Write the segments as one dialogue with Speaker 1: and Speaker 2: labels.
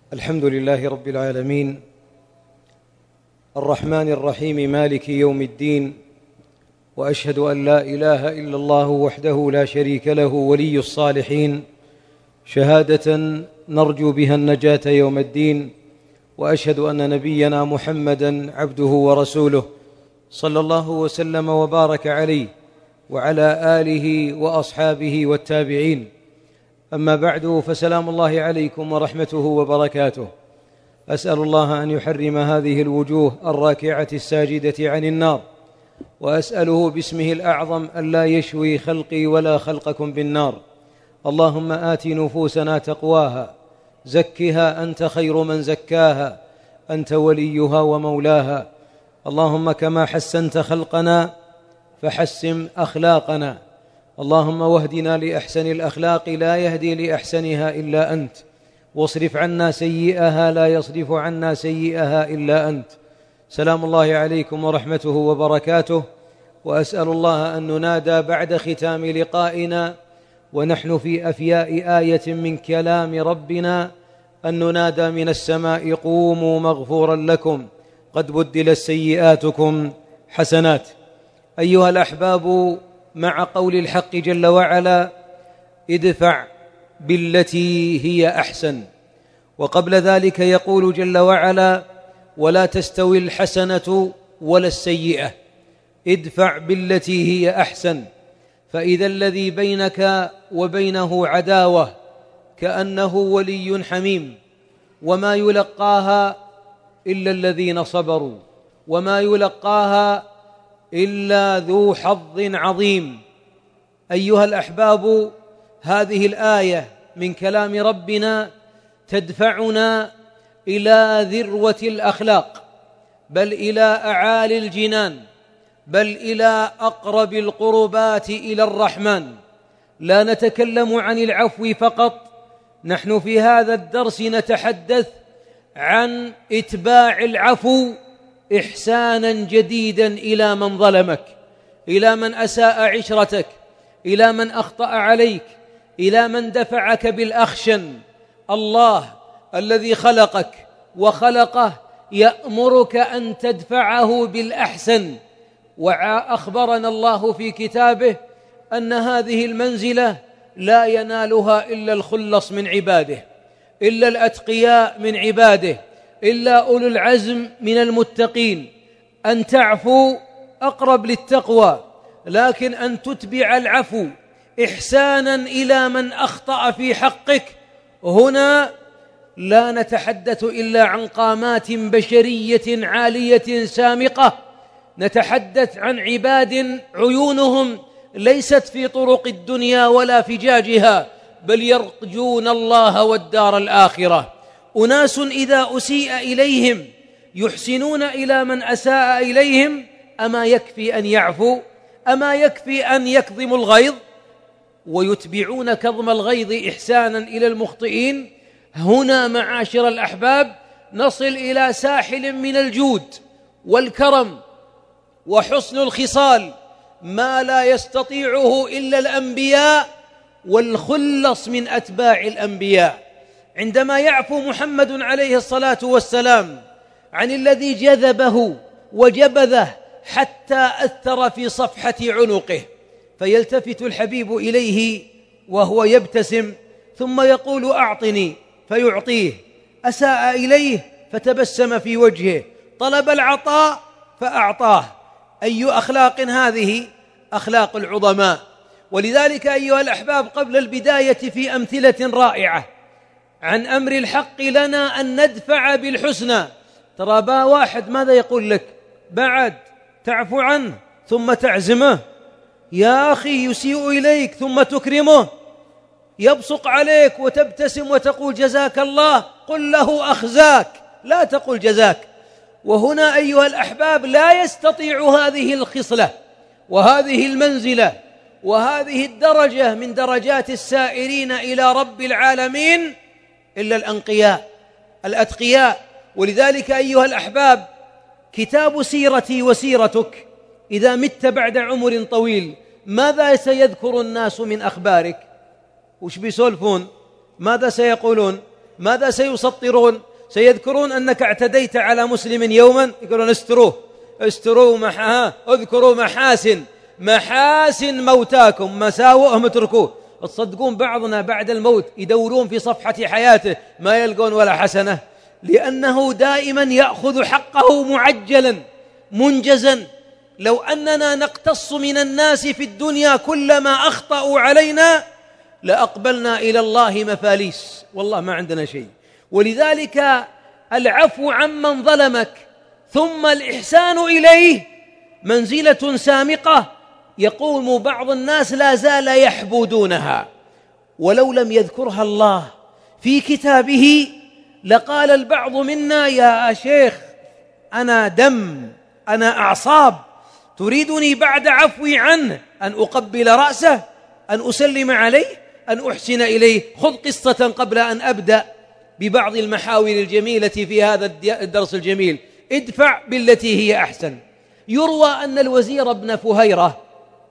Speaker 1: الحمد لله رب العالمين، الرحمن الرحيم، مالك يوم الدين، وأشهد أن لا إله إلا الله وحده لا شريك له ولي الصالحين، شهادة نرجو بها النجاة يوم الدين. وأشهد أن نبينا محمدًا عبده ورسوله صلى الله وسلم وبارك عليه وعلى آله وأصحابه والتابعين. أما بعد، فسلام الله عليكم ورحمته وبركاته. أسأل الله أن يحرم هذه الوجوه الراكعة الساجدة عن النار، وأسأله باسمه الأعظم ألا يشوي خلقي ولا خلقكم بالنار. اللهم آت نفوسنا تقواها، زكها أنت خير من زكاها، أنت وليها ومولاها. اللهم كما حسنت خلقنا فحسن أخلاقنا، اللهم واهدنا لأحسن الأخلاق لا يهدي لأحسنها إلا أنت، واصرف عنا سيئها لا يصرف عنا سيئها إلا أنت. سلام الله عليكم ورحمته وبركاته. وأسأل الله أن ننادى بعد ختام لقائنا ونحن في أفياء آية من كلام ربنا، أن ننادى من السماء: قوموا مغفورا لكم قد بدلت سيئاتكم حسنات. أيها الأحباب، مع قول الحق جل وعلا: ادفع بالتي هي أحسن. وقبل ذلك يقول جل وعلا: ولا تستوي الحسنة ولا السيئة، ادفع بالتي هي أحسن. فإذا الذي بينك وبينه عداوة كأنه ولي حميم، وما يلقاها إلا الذين صبروا، وما يلقاها إلا ذو حظ عظيم. أيها الأحباب، هذه الآية من كلام ربنا تدفعنا إلى ذروة الأخلاق، بل إلى أعالي الجنان، بل إلى أقرب القربات إلى الرحمن. لا نتكلم عن العفو فقط، نحن في هذا الدرس نتحدث عن إتباع العفو إحساناً جديداً إلى من ظلمك، إلى من أساء عشرتك، إلى من أخطأ عليك، إلى من دفعك بالأخشن. الله الذي خلقك وخلقه يأمرك أن تدفعه بالأحسن. وأخبرنا الله في كتابه أن هذه المنزلة لا ينالها إلا الخلص من عباده، إلا الأتقياء من عباده، إلا أولو العزم من المتقين. أن تعفو أقرب للتقوى، لكن أن تتبع العفو إحسانا إلى من أخطأ في حقك، هنا لا نتحدث إلا عن قامات بشرية عالية سامقة، نتحدث عن عباد عيونهم ليست في طرق الدنيا ولا فجاجها، بل يرجون الله والدار الآخرة. أناس إذا أسيء إليهم يحسنون إلى من أساء إليهم. أما يكفي أن يعفو؟ أما يكفي أن يكظموا الغيظ؟ ويتبعون كظم الغيظ إحسانا إلى المخطئين. هنا معاشر الأحباب نصل إلى ساحل من الجود والكرم وحسن الخصال ما لا يستطيعه إلا الأنبياء والخلص من أتباع الأنبياء. عندما يعفو محمد عليه الصلاة والسلام عن الذي جذبه وجبذه حتى أثر في صفحة عنقه، فيلتفت الحبيب إليه وهو يبتسم، ثم يقول: أعطني، فيعطيه. أساء إليه فتبسم في وجهه، طلب العطاء فأعطاه. أي أخلاق هذه؟ أخلاق العظماء. ولذلك أيها الأحباب، قبل البداية في أمثلة رائعة عن أمر الحق لنا أن ندفع بالحسنى. ترى با واحد ماذا يقول لك؟ بعد تعفو عنه ثم تعزمه. يا أخي، يسيء إليك ثم تكرمه، يبصق عليك وتبتسم وتقول جزاك الله، قل له أخزاك، لا تقل جزاك. وهنا أيها الأحباب لا يستطيع هذه الخصلة وهذه المنزلة وهذه الدرجة من درجات السائرين إلى رب العالمين إلا الأنقياء الأتقياء. ولذلك أيها الأحباب، كتاب سيرتي وسيرتك، إذا مت بعد عمر طويل ماذا سيذكر الناس من أخبارك؟ وش بيسولفون؟ ماذا سيقولون؟ ماذا سيسطرون؟ سيذكرون أنك اعتديت على مسلم يوما، يقولون استروا اذكروا محاسن موتاكم، مساوئهم اتركوه. تصدقون بعضنا بعد الموت يدورون في صفحة حياته ما يلقون ولا حسنة، لأنه دائما يأخذ حقه معجلا منجزا. لو أننا نقتص من الناس في الدنيا كلما أخطأوا علينا لأقبلنا إلى الله مفاليس، والله ما عندنا شيء. ولذلك العفو عمن ظلمك ثم الإحسان إليه منزلة سامقة يقوم بعض الناس لا زال يحبودونها، ولو لم يذكرها الله في كتابه لقال البعض منا: يا شيخ أنا دم، أنا أعصاب، تريدني بعد عفوي عنه أن أقبل رأسه، أن أسلم عليه، أن أحسن إليه؟ خذ قصة قبل أن أبدأ ببعض المحاور الجميلة في هذا الدرس الجميل. ادفع بالتي هي أحسن. يروى أن الوزير ابن فهيرة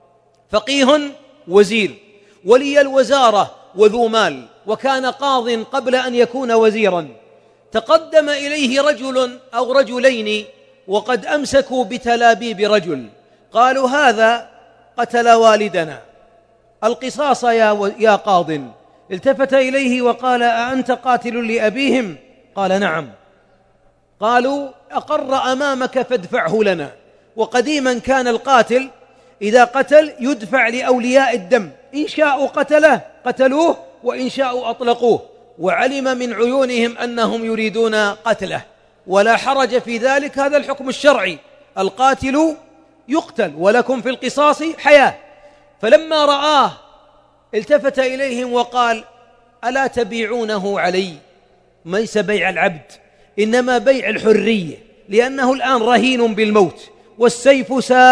Speaker 1: فقيه وزير ولي الوزارة وذو مال، وكان قاض قبل أن يكون وزيرا. تقدم إليه رجل أو رجلين وقد أمسكوا بتلابيب رجل، قالوا: هذا قتل والدنا، القصاص يا قاض. التفت إليه وقال: أأنت قاتل لأبيهم؟ قال: نعم. قالوا: أقر أمامك فادفعه لنا. وقديما كان القاتل إذا قتل يدفع لأولياء الدم، إن شاءوا قتلوه وإن شاءوا أطلقوه، وعلم من عيونهم أنهم يريدون قتله، ولا حرج في ذلك، هذا الحكم الشرعي، القاتل يقتل ولكم في القصاص حياة. فلما رآه التفت إليهم وقال: ألا تبيعونه علي؟ ليس بيع العبد، إنما بيع الحرية، لأنه الآن رهين بالموت، والسيف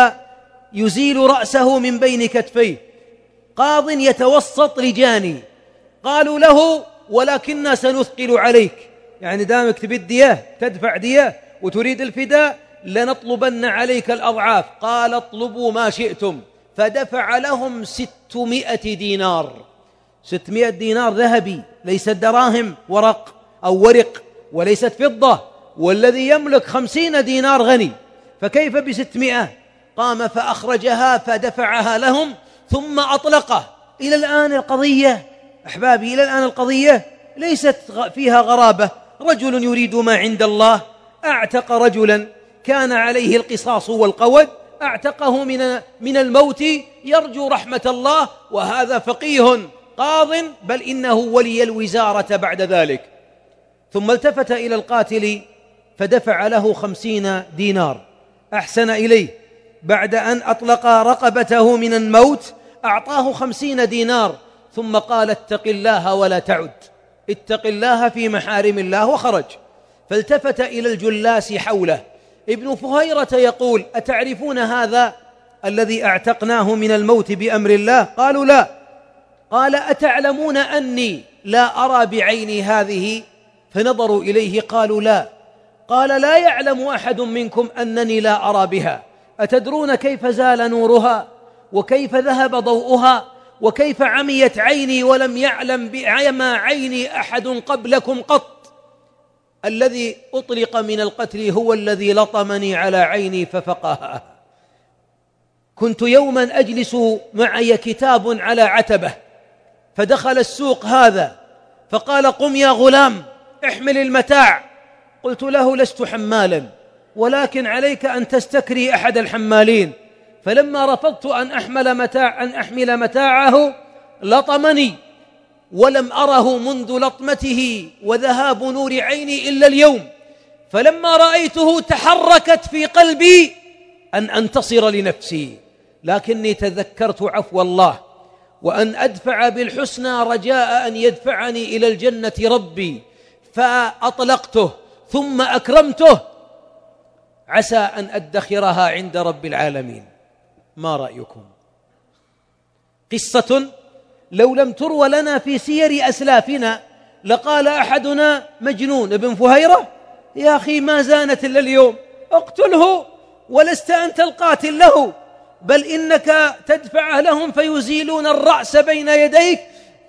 Speaker 1: سيزيل رأسه من بين كتفيه. قاض يتوسط لجاني. قالوا له: ولكننا سنثقل عليك، يعني دامك تبي الدية، تدفع دية وتريد الفداء، لنطلبن عليك الأضعاف. قال: اطلبوا ما شئتم. فدفع لهم 600 دينار. 600 دينار ذهبي، ليست دراهم ورق أو ورق، وليست فضة، والذي يملك 50 دينار غني، فكيف ب600؟ قام فأخرجها فدفعها لهم ثم أطلقه. إلى الآن القضية أحبابي، إلى الآن القضية ليست فيها غرابة. رجل يريد ما عند الله، أعتق رجلا كان عليه القصاص والقود، أعتقه من الموت يرجو رحمة الله، وهذا فقيه قاض، بل إنه ولي الوزارة بعد ذلك. ثم التفت إلى القاتل فدفع له 50 دينار، أحسن إليه. بعد أن أطلق رقبته من الموت أعطاه 50 دينار، ثم قال: اتق الله ولا تعد، اتق الله في محارم الله، وخرج. فالتفت إلى الجلاس حوله. ابن فهيرة يقول: أتعرفون هذا الذي أعتقناه من الموت بأمر الله؟ قالوا: لا. قال: أتعلمون أني لا أرى بعيني هذه؟ فنظروا إليه قالوا: لا. قال: لا يعلم أحد منكم أنني لا أرى بها. أتدرون كيف زال نورها، وكيف ذهب ضوءها، وكيف عميت عيني ولم يعلم بعمى عيني أحد قبلكم قط؟ الذي أطلق من القتل هو الذي لطمني على عيني ففقهها. كنت يوما أجلس معي كتاب على عتبة، فدخل السوق هذا فقال: قم يا غلام احمل المتاع. قلت له: لست حمالا، ولكن عليك أن تستكري أحد الحمالين. فلما رفضت أن أحمل متاعه لطمني، ولم أره منذ لطمته وذهاب نور عيني إلا اليوم. فلما رأيته تحركت في قلبي أن أنتصر لنفسي، لكني تذكرت عفو الله، وأن أدفع بالحسنى رجاء أن يدفعني إلى الجنة ربي، فأطلقته ثم أكرمته، عسى أن أدخرها عند رب العالمين. ما رأيكم؟ قصة لو لم تروى لنا في سير أسلافنا لقال أحدنا: مجنون ابن فهيرة، يا أخي ما زانت إلا اليوم، اقتله، ولست أنت القاتل له، بل إنك تدفعه لهم فيزيلون الرأس بين يديك،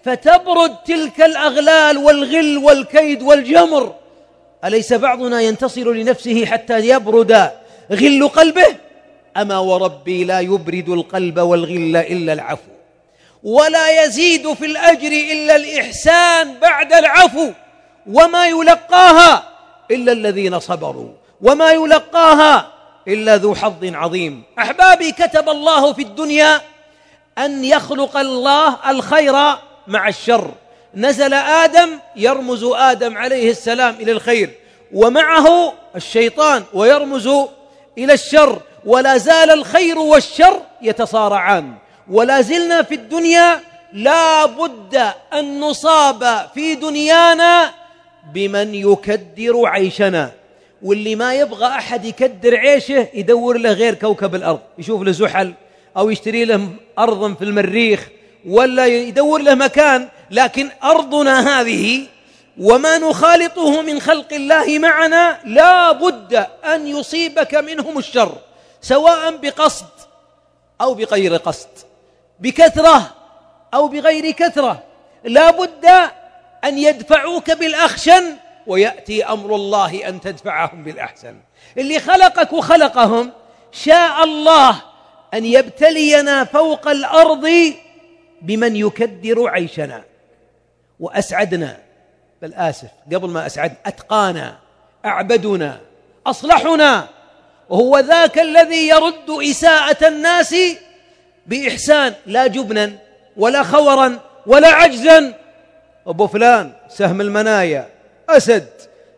Speaker 1: فتبرد تلك الأغلال والغل والكيد والجمر. أليس بعضنا ينتصر لنفسه حتى يبرد غل قلبه؟ أما وربي لا يبرد القلب والغل إلا العفو، ولا يزيد في الأجر إلا الإحسان بعد العفو، وما يلقاها إلا الذين صبروا، وما يلقاها إلا ذو حظ عظيم. أحبابي، كتب الله في الدنيا أن يخلق الله الخير مع الشر. نزل آدم يرمز آدم عليه السلام إلى الخير، ومعه الشيطان ويرمز إلى الشر، ولا زال الخير والشر يتصارعان. ولا زلنا في الدنيا لا بد أن نصاب في دنيانا بمن يكدر عيشنا، واللي ما يبغى أحد يكدر عيشه يدور له غير كوكب الأرض، يشوف له زحل أو يشتري له أرض في المريخ ولا يدور له مكان. لكن أرضنا هذه وما نخالطه من خلق الله معنا لا بد أن يصيبك منهم الشر، سواء بقصد أو بغير قصد، بكثرة أو بغير كثرة. لا بد أن يدفعوك بالأخشن، ويأتي أمر الله أن تدفعهم بالأحسن. اللي خلقك وخلقهم شاء الله أن يبتلينا فوق الأرض بمن يكدر عيشنا وأسعدنا، بل آسف قبل ما أسعد، أتقانا، أعبدنا، أصلحنا، وهو ذاك الذي يرد إساءة الناس بإحسان، لا جبنا ولا خورا ولا عجزا. أبو فلان سهم المنايا، أسد،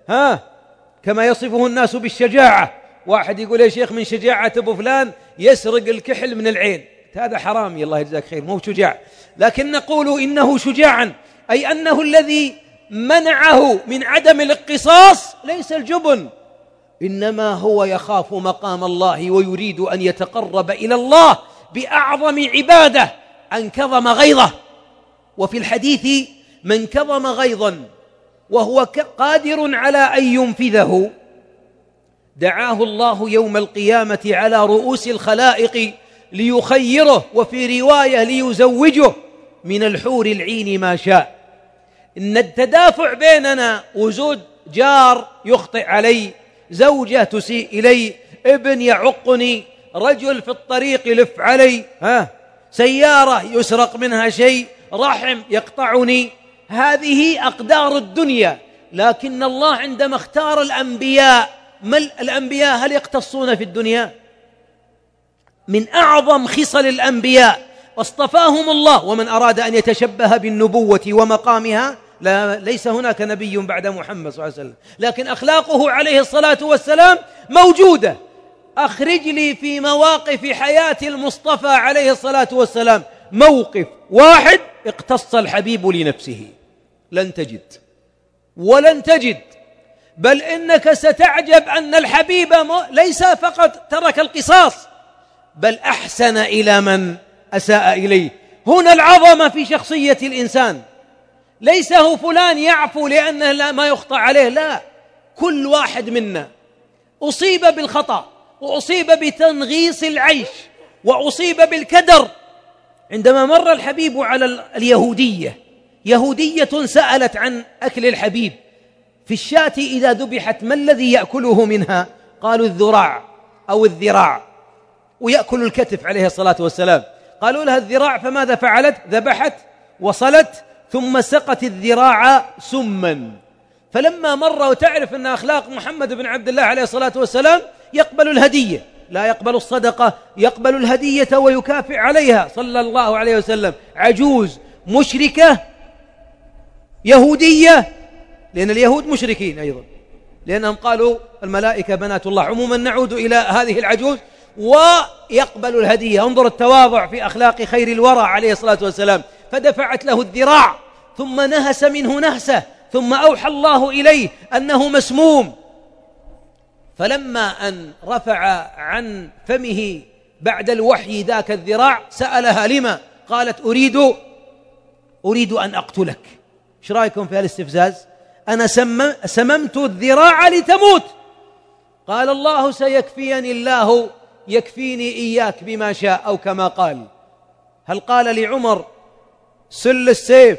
Speaker 1: كما يصفه الناس بالشجاعة. واحد يقول يا شيخ من شجاعة أبو فلان يسرق الكحل من العين، هذا حرامي الله يجزاك خير، مو شجاع. لكن نقول إنه شجاعا، أي أنه الذي منعه من عدم الاقتصاص ليس الجبن، إنما هو يخاف مقام الله ويريد أن يتقرب إلى الله بأعظم عبادة، أن كظم غيظه. وفي الحديث من كظم غيظا وهو قادر على أن ينفذه دعاه الله يوم القيامة على رؤوس الخلائق ليخيره، وفي رواية ليزوجه من الحور العين ما شاء. إن التدافع بيننا وجود جار يخطئ علي، زوجة تسيء إلي، ابن يعقني، رجل في الطريق يلف علي، سيارة يسرق منها شيء، رحم يقطعني، هذه أقدار الدنيا. لكن الله عندما اختار الأنبياء، الأنبياء هل يقتصون في الدنيا؟ من أعظم خصال الأنبياء واصطفاهم الله، ومن أراد أن يتشبه بالنبوة ومقامها ليس هناك نبي بعد محمد صلى الله عليه وسلم، لكن أخلاقه عليه الصلاة والسلام موجودة. أخرج لي في مواقف حياة المصطفى عليه الصلاة والسلام موقف واحد اقتص الحبيب لنفسه، لن تجد ولن تجد. بل إنك ستعجب أن الحبيب ليس فقط ترك القصاص، بل أحسن إلى من أساء إليه. هنا العظمة في شخصية الإنسان، ليس هو فلان يعفو لأنه لا ما يخطأ عليه، لا، كل واحد منا أصيب بالخطأ، وأصيب بتنغيص العيش، وأصيب بالكدر. عندما مر الحبيب على اليهودية، يهودية سألت عن أكل الحبيب في الشاة إذا ذبحت ما الذي يأكله منها؟ قالوا الذراع أو الذراع، ويأكل الكتف عليه الصلاة والسلام. قالوا لها الذراع، فماذا فعلت؟ ذبحت وصلت ثم سقت الذراع سما. فلما مر، وتعرف أن أخلاق محمد بن عبد الله عليه الصلاة والسلام يقبل الهدية، لا يقبل الصدقة، يقبل الهدية ويكافئ عليها صلى الله عليه وسلم. عجوز مشركة يهودية، لأن اليهود مشركين أيضا، لأنهم قالوا الملائكة بنات الله. عموما نعود إلى هذه العجوز، ويقبل الهدية. انظر التواضع في أخلاق خير الورى عليه الصلاة والسلام. فدفعت له الذراع، ثم نهس منه نهسة، ثم أوحى الله إليه أنه مسموم. فلما أن رفع عن فمه بعد الوحي ذاك الذراع سألها لما؟ قالت أريد أن أقتلك. ايش رأيكم في الاستفزاز؟ أنا سممت الذراع لتموت. قال الله سيكفيني الله، يكفيني إياك بما شاء، أو كما قال. هل قال لعمر سل السيف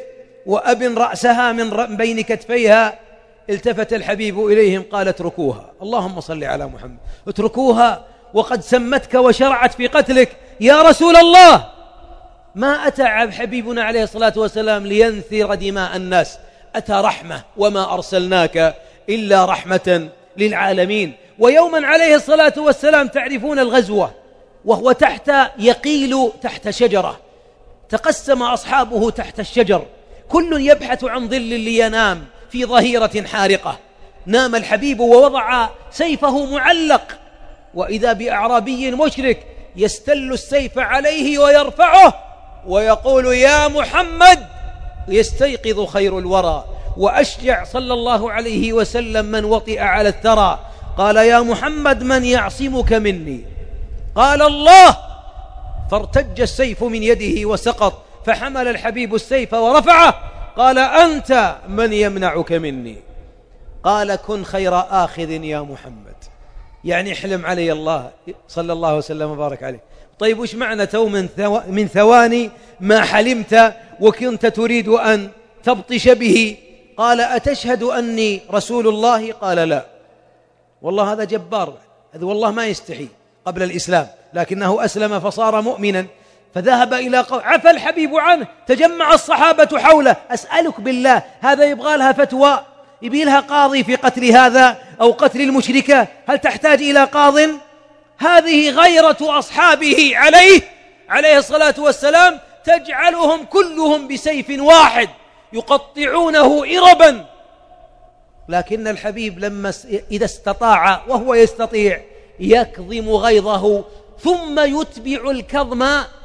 Speaker 1: وأبن رأسها من بين كتفيها. التفت الحبيب إليهم قال اتركوها، اللهم صل على محمد، اتركوها وقد سمتك وشرعت في قتلك يا رسول الله. ما أتى حبيبنا عليه الصلاة والسلام لينثر دماء الناس، أتى رحمة، وما أرسلناك إلا رحمة للعالمين. ويوما عليه الصلاة والسلام تعرفون الغزوة، وهو يقيل تحت شجرة، تقسم أصحابه تحت الشجر، كل يبحث عن ظل لينام في ظهيرة حارقة. نام الحبيب ووضع سيفه معلق، وإذا بأعرابي مشرك يستل السيف عليه ويرفعه ويقول يا محمد، يستيقظ خير الورى وأشجع صلى الله عليه وسلم من وطئ على الثرى. قال يا محمد من يعصمك مني؟ قال الله، فارتج السيف من يده وسقط، فحمل الحبيب السيف ورفعه، قال أنت من يمنعك مني؟ قال كن خير آخذ يا محمد، يعني احلم علي الله صلى الله وسلم وبارك عليه. طيب وش معنى تو من ثواني ما حلمت وكنت تريد أن تبطش به؟ قال أتشهد أني رسول الله؟ قال لا والله هذا جبار، هذا والله ما يستحي قبل الإسلام، لكنه أسلم فصار مؤمنا، فذهب إلى عفى الحبيب عنه، تجمع الصحابة حوله. أسألك بالله، هذا يبغى لها فتوى، يبي لها قاضي في قتل هذا أو قتل المشركة؟ هل تحتاج إلى قاض؟ هذه غيرة أصحابه عليه الصلاة والسلام تجعلهم كلهم بسيف واحد يقطعونه إربا. لكن الحبيب لما إذا استطاع، وهو يستطيع، يكظم غيظه ثم يتبع الكظم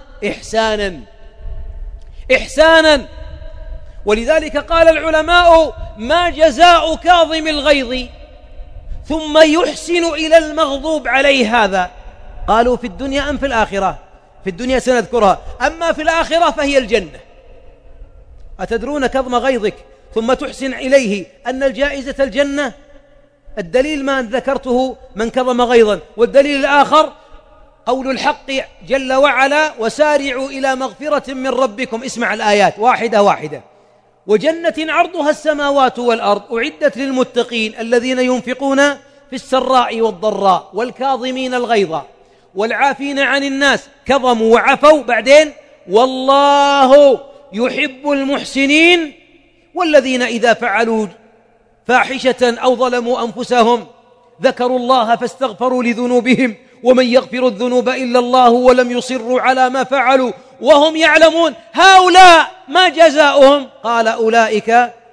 Speaker 1: إحسانا. ولذلك قال العلماء ما جزاء كاظم الغيظ ثم يحسن إلى المغضوب عليه هذا؟ قالوا في الدنيا أم في الآخرة؟ في الدنيا سنذكرها، أما في الآخرة فهي الجنة. أتدرون كظم غيظك ثم تحسن إليه أن الجائزة الجنة؟ الدليل ما ذكرته من كظم غيظا، والدليل الآخر قول الحق جل وعلا وسارعوا إلى مغفرة من ربكم. اسمع الآيات واحدة. وجنة عرضها السماوات والأرض أعدت للمتقين الذين ينفقون في السراء والضراء والكاظمين الغيظ والعافين عن الناس، كظموا وعفوا، بعدين والله يحب المحسنين. والذين إذا فعلوا فاحشة أو ظلموا أنفسهم ذكروا الله فاستغفروا لذنوبهم ومن يغفر الذنوب إلا الله ولم يصروا على ما فعلوا وهم يعلمون هؤلاء ما جزاؤهم؟ قال أولئك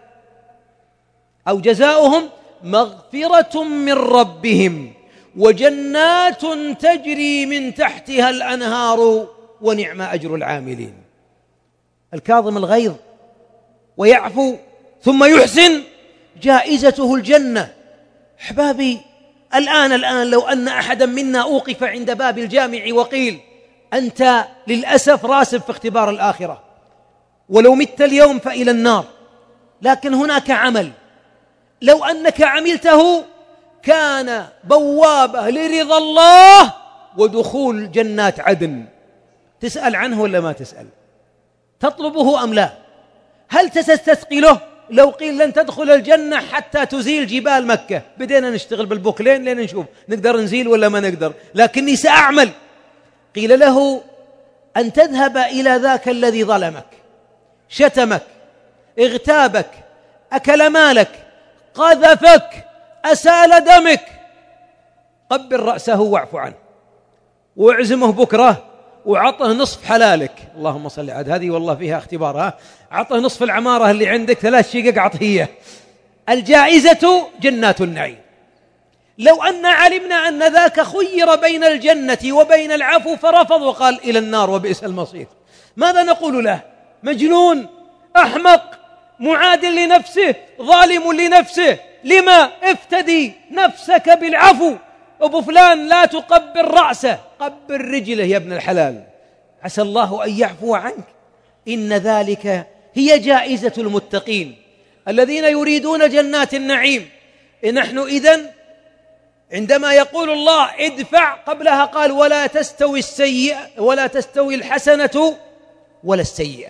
Speaker 1: أو جزاؤهم مغفرة من ربهم وجنات تجري من تحتها الأنهار ونعم أجر العاملين. الكاظم الغيظ ويعفو ثم يحسن جائزته الجنة. أحبابي، الآن لو أن أحدا منا أوقف عند باب الجامع وقيل أنت للأسف راسب في اختبار الآخرة، ولو مت اليوم فإلى النار، لكن هناك عمل لو أنك عملته كان بوابة لرضا الله ودخول جنات عدن. تسأل عنه ولا ما تسأل؟ تطلبه أم لا؟ هل تستثقله؟ لو قيل لن تدخل الجنة حتى تزيل جبال مكة، بدينا نشتغل بالبوكلين لين نشوف نقدر نزيل ولا ما نقدر، لكني سأعمل. قيل له أن تذهب إلى ذاك الذي ظلمك، شتمك، اغتابك، أكل مالك، قذفك، أسال دمك، قبل رأسه واعف عنه واعزمه بكرة وعطه نصف حلالك. اللهم صل على هذه، والله فيها اختبار. عطه نصف العمارة اللي عندك، 3 شقق عطيه. الجائزة جنات النعيم. لو أن علمنا أن ذاك خير بين الجنة وبين العفو فرفض وقال إلى النار وبئس المصير، ماذا نقول له؟ مجنون، أحمق، معادل لنفسه، ظالم لنفسه. لما؟ افتدي نفسك بالعفو. أبو فلان لا تقبل رأسه، قبل رجله يا ابن الحلال، عسى الله أن يعفو عنك. إن ذلك هي جائزة المتقين الذين يريدون جنات النعيم. نحن إذن عندما يقول الله ادفع، قبلها قال ولا تستوي الحسنة ولا السيئة،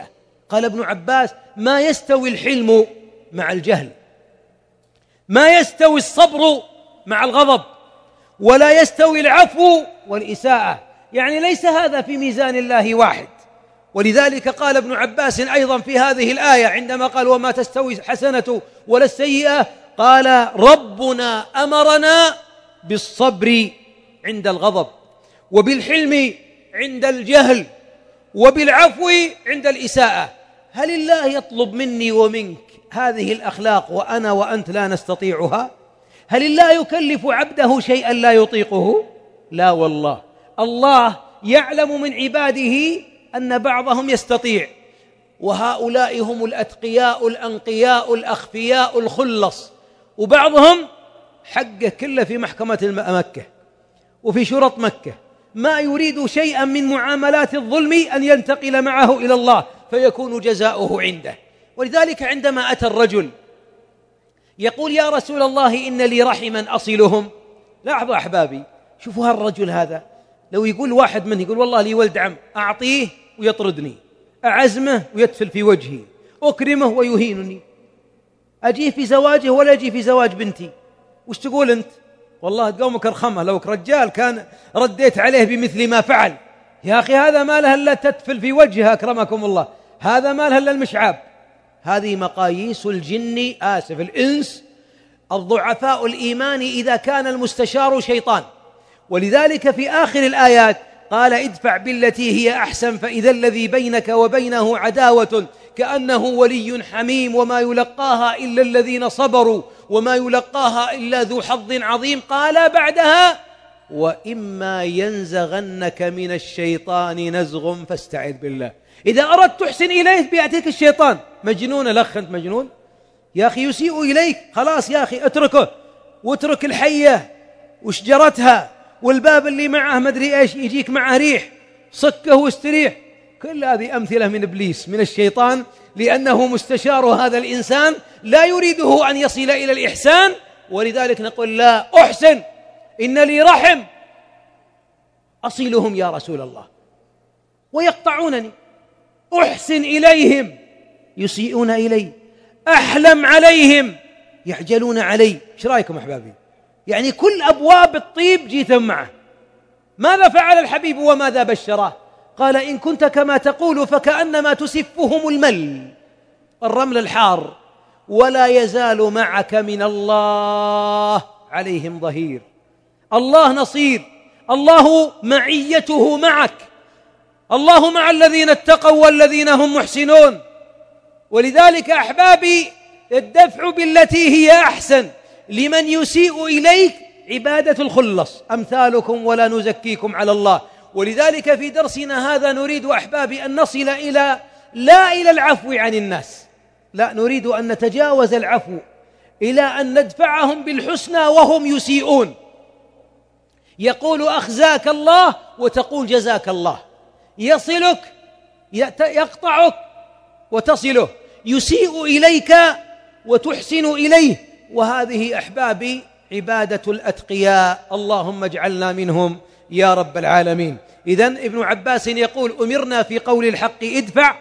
Speaker 1: قال ابن عباس: ما يستوي الحلم مع الجهل، ما يستوي الصبر مع الغضب، ولا يستوي العفو والإساءة، يعني ليس هذا في ميزان الله واحد. ولذلك قال ابن عباس أيضا في هذه الآية عندما قال: وما تستوي الحسنة ولا السيئة، قال: ربنا أمرنا بالصبر عند الغضب، وبالحلم عند الجهل، وبالعفو عند الإساءة. هل الله يطلب مني ومنك هذه الأخلاق وأنا وأنت لا نستطيعها؟ هل الله يكلف عبده شيئا لا يطيقه؟ لا والله. الله يعلم من عباده أن بعضهم يستطيع، وهؤلاء هم الأتقياء الأنقياء الأخفياء الخلص، وبعضهم حقه كله في محكمة مكة وفي شرط مكة، ما يريد شيئا من معاملات الظلم أن ينتقل معه إلى الله فيكون جزاؤه عنده. ولذلك عندما أتى الرجل يقول: يا رسول الله إن لي رحما أصلهم. لاحظوا أحبابي، شوفوا هالرجل هذا لو يقول واحد منه يقول: والله لي ولد عم، أعطيه ويطردني، أعزمه ويتفل في وجهي، أكرمه ويهينني، أجيه في زواجه ولا أجيه في زواج بنتي، وش تقول أنت؟ والله تقومك الخمة، لو رجال كان رديت عليه بمثل ما فعل. يا أخي هذا ما له إلا تتفل في وجهه أكرمكم الله، هذا ما له إلا المشعاب. هذه مقاييس الجن، الإنس الضعفاء الإيمان إذا كان المستشار شيطان. ولذلك في آخر الآيات قال: ادفع بالتي هي أحسن فإذا الذي بينك وبينه عداوة كأنه ولي حميم وما يلقاها إلا الذين صبروا وما يلقاها إلا ذو حظ عظيم. قال بعدها: وإما ينزغنك من الشيطان نزغ فاستعذ بالله. إذا أردت تحسن إليه بيأتيك الشيطان. مجنون الأخ، أنت مجنون يا أخي، يسيء إليك، خلاص يا أخي اتركه، واترك الحية وشجرتها والباب اللي معه مدري إيش يجيك معه ريح، صكه واستريح. كل هذه أمثلة من إبليس، من الشيطان، لأنه مستشار هذا الإنسان لا يريده أن يصل إلى الإحسان. ولذلك نقول: لا أحسن، إن لي رحم أصلهم يا رسول الله ويقطعونني، أحسن إليهم يسيئون إلي، أحلم عليهم يعجلون علي. ايش رأيكم أحبابي؟ يعني كل أبواب الطيب جيت معه. ماذا فعل الحبيب وماذا بشره؟ قال: إن كنت كما تقول فكأنما تسفهم المل، الرمل الحار، ولا يزال معك من الله عليهم ظهير. الله نصير، الله معيته معك، الله مع الذين اتقوا والذين هم محسنون. ولذلك أحبابي الدفع بالتي هي أحسن لمن يسيء إليك عبادة الخلص أمثالكم ولا نزكيكم على الله. ولذلك في درسنا هذا نريد أحبابي أن نصل لا إلى العفو عن الناس، لا، نريد أن نتجاوز العفو إلى أن ندفعهم بالحسنى وهم يسيئون. يقول أخزاك الله وتقول جزاك الله، يصلك يقطعك وتصله، يسيء إليك وتحسن إليه. وهذه أحبابي عبادة الأتقياء، اللهم اجعلنا منهم يا رب العالمين. إذن ابن عباس يقول: أمرنا في قول الحق ادفع،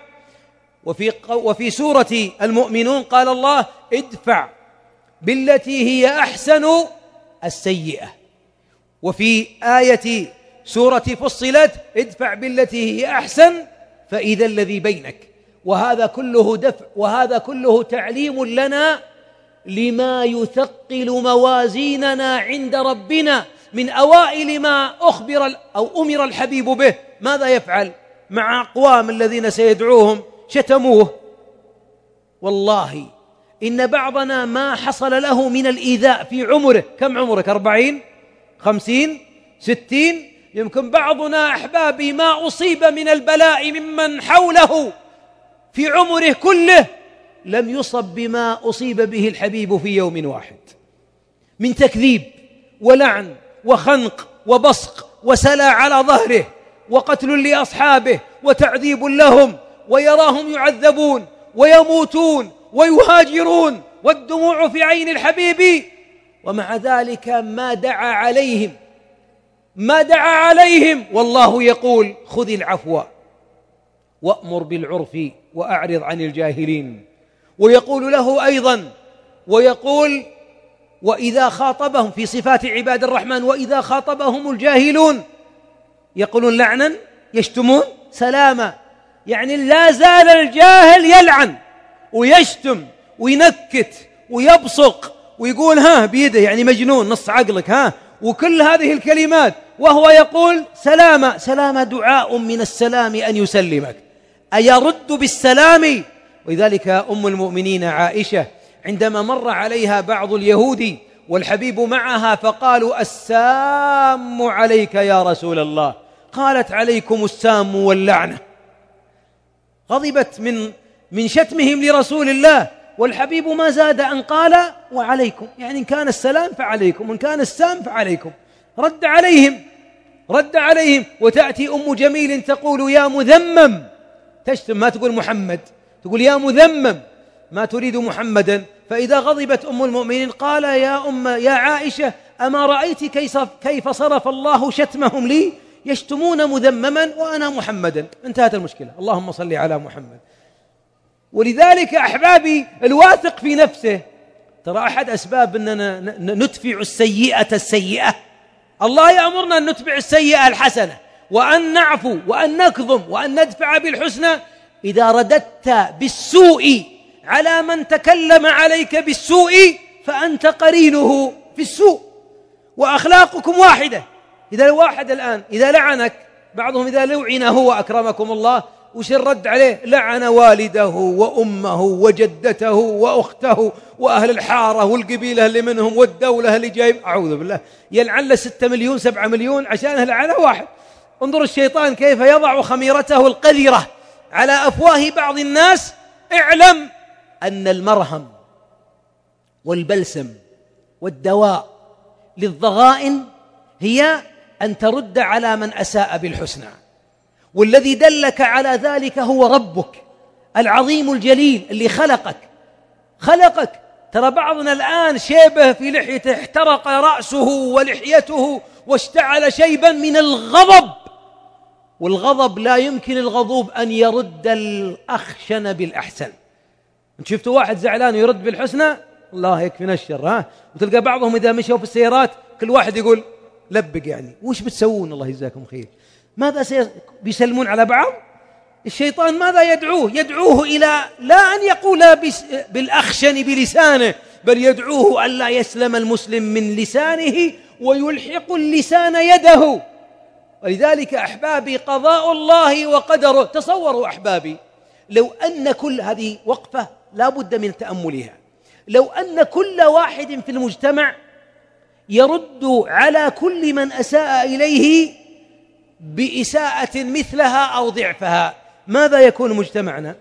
Speaker 1: وفي سورة المؤمنون قال الله: ادفع بالتي هي أحسن السيئة، وفي آية سورة فصلت: ادفع بالتي هي أحسن فإذا الذي بينك. وهذا كله دفع، وهذا كله تعليم لنا لما يثقل موازيننا عند ربنا. من أوائل ما أمر الحبيب به ماذا يفعل مع أقوام الذين سيدعوهم؟ شتموه. والله إن بعضنا ما حصل له من الإيذاء في عمره، كم عمرك؟ 40 50 60؟ يمكن بعضنا أحبابي ما أصيب من البلاء ممن حوله في عمره كله لم يصب بما أصيب به الحبيب في يوم واحد، من تكذيب ولعن وخنق وبصق وسلى على ظهره وقتل لأصحابه وتعذيب لهم، ويراهم يعذبون ويموتون ويهاجرون والدموع في عين الحبيب، ومع ذلك ما دعا عليهم. والله يقول: خذ العفو وأمر بالعرف وأعرض عن الجاهلين. ويقول له أيضا، ويقول وإذا خاطبهم في صفات عباد الرحمن وإذا خاطبهم الجاهلون يقولون لعنا يشتمون سلاما، يعني لا زال الجاهل يلعن ويشتم وينكت ويبصق ويقول ها بيده، يعني مجنون نص عقلك ها، وكل هذه الكلمات، وهو يقول سلاما. سلاما دعاء من السلام أن يسلمك، أيرد بالسلام. ولذلك أم المؤمنين عائشة عندما مر عليها بعض اليهود والحبيب معها فقالوا السام عليك يا رسول الله، قالت عليكم السام واللعنة، غضبت من شتمهم لرسول الله، والحبيب ما زاد أن قال وعليكم، يعني إن كان السلام فعليكم وإن كان السام فعليكم. رد عليهم. وتأتي أم جميل تقول يا مذمم، تشتم ما تقول محمد، تقول يا مذمم، ما تريد محمدا. فإذا غضبت أم المؤمنين قال يا عائشة أما رأيت كيف صرف الله شتمهم لي، يشتمون مذمما وأنا محمدا، انتهت المشكلة، اللهم صل على محمد. ولذلك أحبابي الواثق في نفسه، ترى أحد أسباب أننا ندفع السيئة، الله يأمرنا أن نتبع السيئة الحسنة وأن نعفو وأن نكظم وأن ندفع بالحسنى. إذا رددت بالسوء على من تكلم عليك بالسوء فأنت قرينه في السوء، وأخلاقكم واحدة. إذا الواحد الآن إذا لعنك، بعضهم إذا لعن هو أكرمكم الله وش الرد عليه؟ لعن والده وأمه وجدته وأخته وأهل الحارة والقبيلة اللي منهم والدولة اللي جايب، أعوذ بالله، يلعن له 6 مليون 7 مليون عشانه لعنه واحد. انظر الشيطان كيف يضع خميرته القذرة على أفواه بعض الناس. اعلم أن المرهم والبلسم والدواء للضغائن هي أن ترد على من أساء بالحسنى، والذي دلك على ذلك هو ربك العظيم الجليل اللي خلقك. ترى بعضنا الآن شيبه في لحيته احترق رأسه ولحيته واشتعل شيبا من الغضب، والغضب لا يمكن الغضوب أن يرد الأخشن بالأحسن. انت شفتوا واحد زعلان ويرد بالحسنى، الله يكفينا الشر. وتلقى بعضهم إذا مشوا في السيارات كل واحد يقول لبق، يعني وش بتسوون الله يجزاكم خير، ماذا بيسلمون على بعض؟ الشيطان ماذا يدعوه إلى لا أن يقول بالأخشن بلسانه، بل يدعوه أن لا يسلم المسلم من لسانه ويلحق اللسان يده. ولذلك أحبابي قضاء الله وقدره. تصوروا أحبابي لو أن كل هذه وقفة لا بد من تأملها، لو أن كل واحد في المجتمع يرد على كل من أساء إليه بإساءة مثلها أو ضعفها، ماذا يكون مجتمعنا؟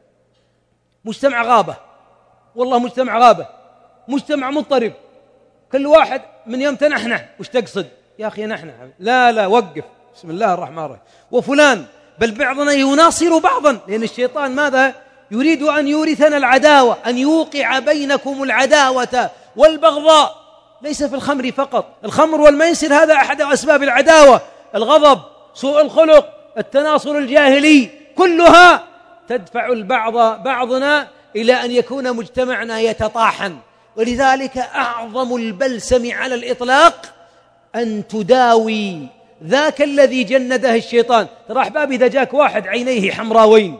Speaker 1: مجتمع غابة، والله مجتمع غابة، مجتمع مضطرب، كل واحد من يوم تنحنح. وش تقصد يا أخي نحنح؟ لا وقف، بسم الله الرحمن الرحيم. وفلان، بل بعضنا يناصر بعضا، لأن الشيطان ماذا يريد؟ أن يورثنا العداوة، أن يوقع بينكم العداوة والبغضاء. ليس في الخمر فقط، الخمر والميسر هذا أحد أسباب العداوة، الغضب، سوء الخلق، التناصر الجاهلي، كلها تدفع بعضنا إلى أن يكون مجتمعنا يتطاحن. ولذلك أعظم البلسم على الإطلاق أن تداوي ذاك الذي جنده الشيطان. ترى أحبابي إذا جاك واحد عينيه حمراوين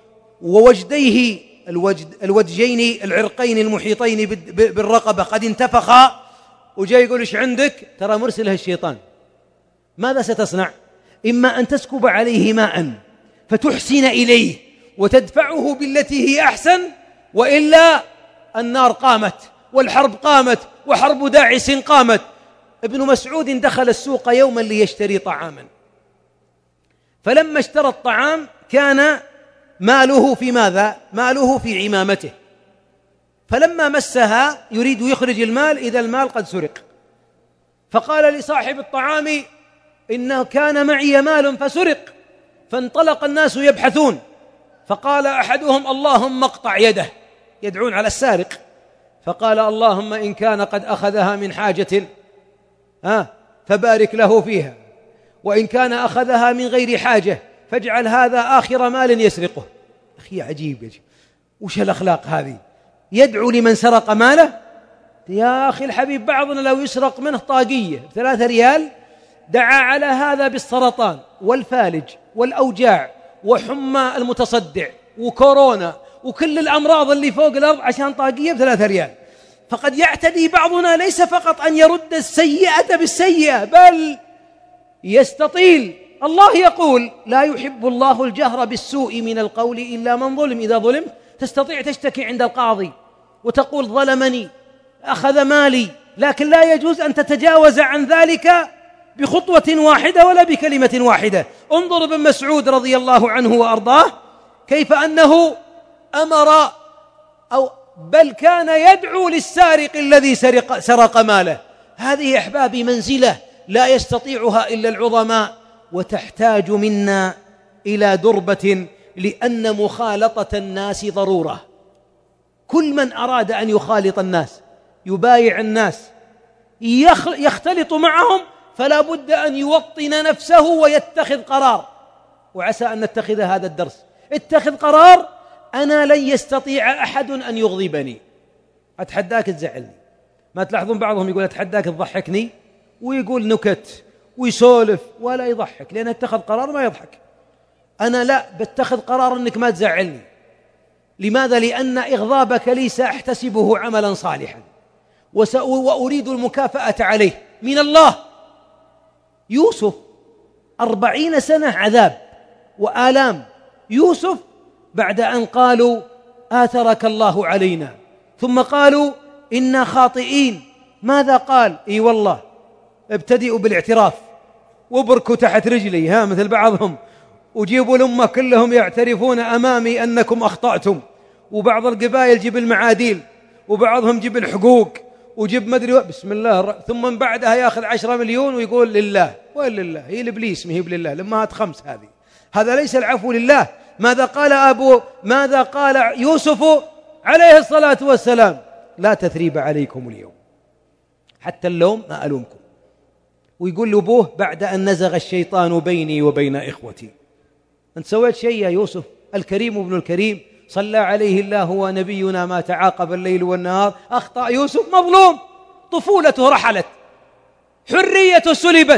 Speaker 1: ووجديه الوجهين العرقين المحيطين بالرقبة قد انتفخا وجاي يقول إيش عندك، ترى مرسله الشيطان. ماذا ستصنع؟ إما أن تسكب عليه ماء فتحسن إليه وتدفعه بالتي هي أحسن، وإلا النار قامت والحرب قامت وحرب داعس قامت. ابن مسعود دخل السوق يوما ليشتري طعاما، فلما اشترى الطعام كان ماله في ماذا؟ ماله في عمامته، فلما مسها يريد يخرج المال إذا المال قد سرق، فقال لصاحب الطعام إنه كان معي مال فسرق. فانطلق الناس يبحثون، فقال أحدهم اللهم اقطع يده، يدعون على السارق، فقال اللهم إن كان قد أخذها من حاجة فبارك له فيها، وإن كان أخذها من غير حاجة فاجعل هذا آخر مال يسرقه. أخي عجيب، وش الأخلاق هذه؟ يدعو لمن سرق ماله؟ يا أخي الحبيب، بعضنا لو يسرق منه طاقية ب3 ريال دعا على هذا بالسرطان والفالج والأوجاع وحمى المتصدع وكورونا وكل الأمراض اللي فوق الأرض عشان طاقية ب3 ريال. فقد يعتدي بعضنا ليس فقط أن يرد السيئة بالسيئة، بل يستطيل. الله يقول: لا يحب الله الجهر بالسوء من القول إلا من ظلم. إذا ظلم تستطيع تشتكي عند القاضي وتقول: ظلمني، أخذ مالي، لكن لا يجوز أن تتجاوز عن ذلك بخطوة واحدة ولا بكلمة واحدة. انظر ابن مسعود رضي الله عنه وأرضاه كيف أنه أمر بل كان يدعو للسارق الذي سرق ماله. هذه أحبابي منزلة لا يستطيعها إلا العظماء، وتحتاج منا إلى دربة، لأن مخالطة الناس ضرورة. كل من أراد أن يخالط الناس، يبايع الناس، يختلط معهم، فلا بد أن يوطن نفسه ويتخذ قرار. وعسى أن نتخذ هذا الدرس. اتخذ قرار: أنا لن يستطيع أحد أن يغضبني. أتحداك تزعلني. ما تلاحظون بعضهم يقول أتحداك تضحكني، ويقول نكت ويسولف ولا يضحك، لأنه اتخذ قرار ما يضحك. أنا لا، بتخذ قرار أنك ما تزعلني. لماذا؟ لأن إغضابك لي سأحتسبه عملا صالحا، وأريد المكافأة عليه من الله. يوسف 40 سنة عذاب وآلام. يوسف بعد أن قالوا: آثرك الله علينا، ثم قالوا: إنا خاطئين، ماذا قال؟ إي والله ابتدئوا بالاعتراف وبركوا تحت رجلي، مثل بعضهم، وجيبوا الأمة كلهم يعترفون أمامي أنكم أخطأتم. وبعض القبائل جيب المعاديل، وبعضهم جيب الحقوق، وجيب مدري بسم الله ثم من بعدها ياخذ 10 مليون ويقول لله. وين لله؟ هي الإبليس، ما هي بالله. لما هات 5 هذا ليس العفو لله. ماذا قال يوسف عليه الصلاة والسلام؟ لا تثريب عليكم اليوم، حتى اللوم ما ألومكم. ويقول لأبوه بعد أن نزغ الشيطان بيني وبين إخوتي: أنت سويت شيء يا يوسف؟ الكريم ابن الكريم صلى عليه الله ونبينا ما تعاقب الليل والنهار. أخطأ يوسف، مظلوم، طفولته رحلت، حريته سلبت،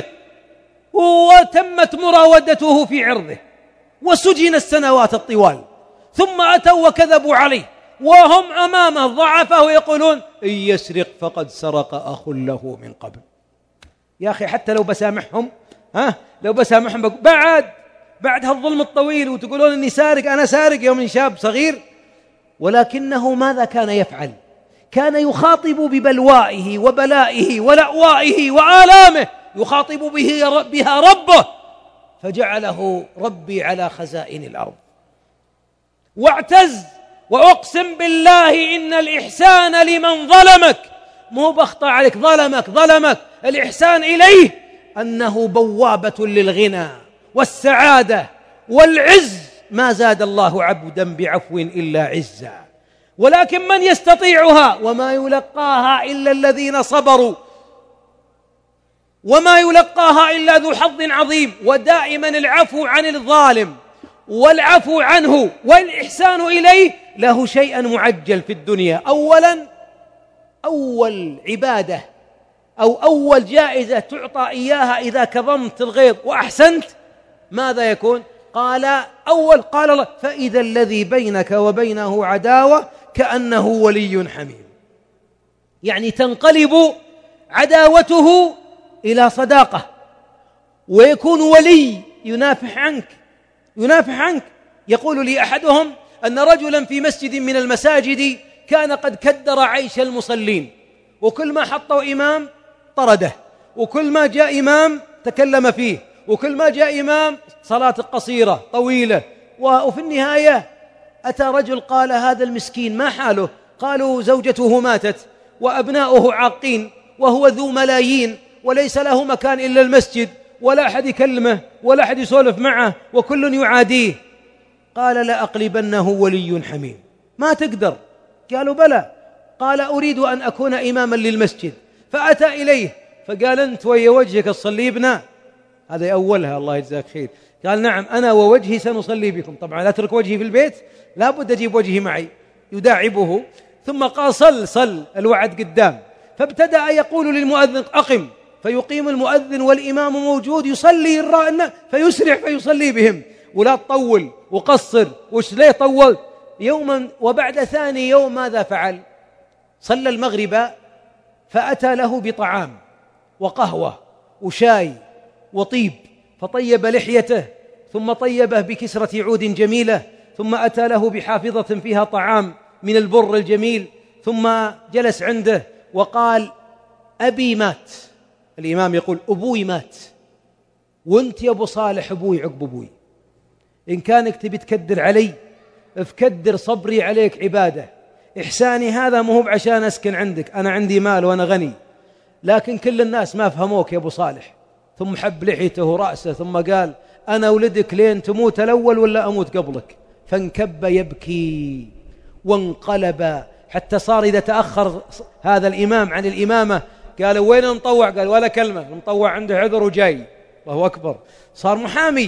Speaker 1: وتمت مراودته في عرضه، وسجن السنوات الطوال، ثم أتوا وكذبوا عليه وهم أمامه ضعفه ويقولون: إن يسرق فقد سرق أخ له من قبل. يا أخي حتى لو بسامحهم، بعد هالظلم الطويل، وتقولون إني سارق، أنا سارق يوم شاب صغير. ولكنه ماذا كان يفعل؟ كان يخاطب ببلوائه وبلائه ولأوائه وآلامه، يخاطب بها ربه، فجعله ربي على خزائن الأرض. واعتز: وأقسم بالله إن الإحسان لمن ظلمك، مو بخطأ عليك، ظلمك. الإحسان إليه أنه بوابة للغنى والسعادة والعز. ما زاد الله عبدا بعفو إلا عزا. ولكن من يستطيعها؟ وما يلقاها إلا الذين صبروا، وما يلقاها إلا ذو حظ عظيم. ودائما العفو عن الظالم والعفو عنه والإحسان إليه له شيئا معجل في الدنيا. أول عبادة أو أول جائزة تعطى إياها إذا كظمت الغيظ وأحسنت، ماذا يكون؟ قال الله: فإذا الذي بينك وبينه عداوة كأنه ولي حميم. يعني تنقلب عداوته إلى صداقة، ويكون ولي ينافح عنك. يقول لي أحدهم أن رجلا في مسجد من المساجد كان قد كدر عيش المصلين، وكل ما حطوا إمام طرده، وكل ما جاء إمام تكلم فيه، وكل ما جاء إمام صلاة قصيرة طويلة. وفي النهاية أتى رجل قال: هذا المسكين ما حاله؟ قالوا: زوجته ماتت وأبناؤه عاقين، وهو ذو ملايين، وليس له مكان إلا المسجد، ولا أحد يكلمه ولا أحد يسولف معه، وكل يعاديه. قال: لأقلبنه ولي حميم. ما تقدر؟ قالوا: بلى. قال: أريد أن أكون إماما للمسجد. فأتى إليه فقال: أنت ويا وجهك الصليبنا، هذا أولها الله يجزاك خير. قال نعم أنا ووجهي سنصلي بكم. طبعا لا أترك وجهي في البيت، لا بد أجيب وجهي معي، يداعبه. ثم قال صل الوعد قدام. فابتدأ يقول للمؤذن أقم، فيقيم المؤذن والإمام موجود يصلي الناس، فيسرع فيصلي بهم، ولا تطول وقصر، وش ليه طول؟ يوما وبعد ثاني يوم ماذا فعل؟ صلى المغرب فأتى له بطعام وقهوة وشاي وطيب، فطيب لحيته ثم طيبه بكسرة عود جميلة، ثم أتى له بحافظة فيها طعام من البر الجميل، ثم جلس عنده وقال أبي مات. الإمام يقول أبوي مات، وانت يا أبو صالح أبوي عقب أبوي، إن كانك تبي تكدر علي فكدر صبري عليك عبادة. إحساني هذا مو عشان أسكن عندك، أنا عندي مال وأنا غني، لكن كل الناس ما فهموك يا أبو صالح. ثم حب لحيته ورأسه ثم قال أنا ولدك لين تموت الأول ولا أموت قبلك؟ فانكب يبكي وانقلب، حتى صار إذا تأخر هذا الإمام عن الإمامة قالوا وين المطوع؟ قال ولا كلمة، المطوع عنده عذر وجاي. الله أكبر، صار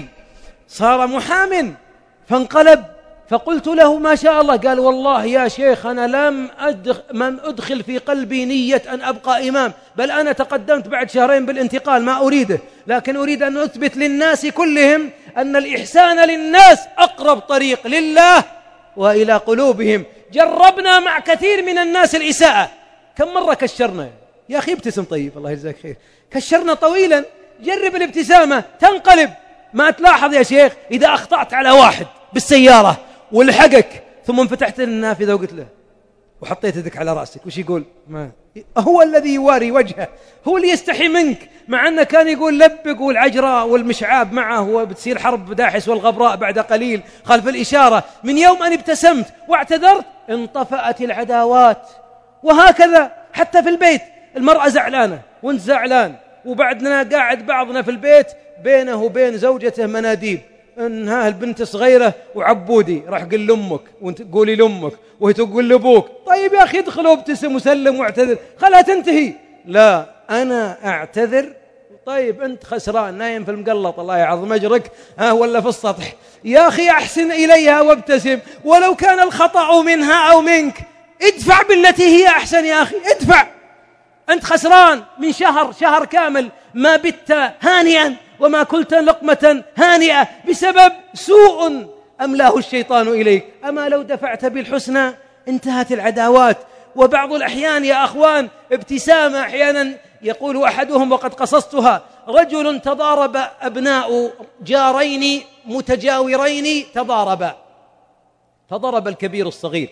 Speaker 1: محام. فانقلب. فقلت له ما شاء الله. قال والله يا شيخ أنا لم أدخل في قلبي نية أن أبقى إمام، بل أنا تقدمت بعد شهرين بالانتقال، ما أريده، لكن أريد أن أثبت للناس كلهم أن الإحسان للناس أقرب طريق لله وإلى قلوبهم. جربنا مع كثير من الناس الإساءة، كم مرة كشرنا؟ يا أخي ابتسم طيب الله يجزاك خير، كشرنا طويلا. جرب الابتسامة تنقلب. ما تلاحظ يا شيخ إذا أخطأت على واحد بالسيارة ولحقك ثم انفتحت النافذة وقلت له وحطيت يدك على رأسك، وش يقول؟ ما هو الذي يواري وجهه، هو اللي يستحي منك، مع أنه كان يقول لبق والعجراء والمشعاب معه وبتصير حرب داحس والغبراء بعد قليل خلف الإشارة. من يوم أن ابتسمت واعتذرت انطفأت العداوات. وهكذا حتى في البيت، المرأة زعلانة وانت زعلان، وبعدنا قاعد بعضنا في البيت بينه وبين زوجته مناديب، انها البنت صغيرة وعبودي، راح قل لأمك وانت تقولي لأمك وهي تقول لأبوك. طيب يا أخي ادخل وابتسم وسلم واعتذر، خلها تنتهي. لا أنا أعتذر. طيب أنت خسران نايم في المقلط الله يعظم أجرك ولا في السطح، يا أخي أحسن إليها وابتسم، ولو كان الخطأ منها أو منك ادفع بالتي هي أحسن. يا أخي ادفع، أنت خسران من شهر كامل ما بت هانئا وما كلت لقمة هانئة بسبب سوء أملاه الشيطان إليك. أما لو دفعت بالحسنى انتهت العداوات. وبعض الأحيان يا أخوان ابتسامة أحيانا يقول أحدهم وقد قصصتها، رجل تضارب أبناء جارين متجاورين تضاربا، فضرب الكبير الصغير،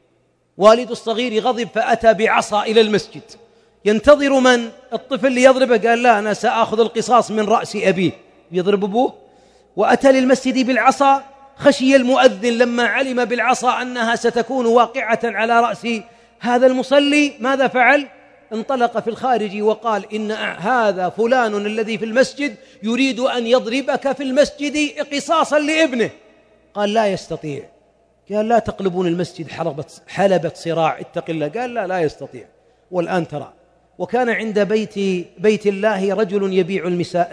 Speaker 1: والد الصغير غضب فأتى بعصا إلى المسجد ينتظر من؟ الطفل ليضربه. قال لا أنا سأخذ القصاص من رأس أبيه، يضرب أبوه. وأتى للمسجد بالعصا، خشي المؤذن لما علم بالعصا أنها ستكون واقعة على رأس هذا المصلي، ماذا فعل؟ انطلق في الخارج وقال إن هذا فلان الذي في المسجد يريد أن يضربك في المسجد قصاصا لابنه. قال لا يستطيع. قال لا تقلبون المسجد حلبة صراع، اتق الله. قال لا يستطيع. والآن ترى، وكان عند بيت الله رجل يبيع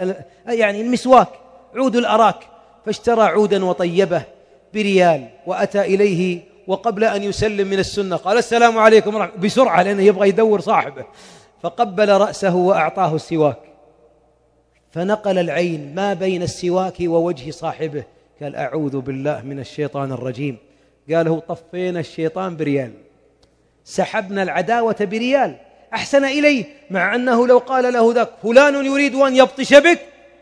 Speaker 1: المسواك، عود الأراك، فاشترى عودا وطيبه بريال وأتى إليه، وقبل أن يسلم من السنة قال السلام عليكم ورحمة، بسرعة لأنه يبغى يدور صاحبه، فقبل رأسه وأعطاه السواك، فنقل العين ما بين السواك ووجه صاحبه، قال أعوذ بالله من الشيطان الرجيم. قاله طفينا الشيطان بريال، سحبنا العداوة بريال. أحسن إليه، مع أنه لو قال له ذاك فلان يريد أن يبطش بك،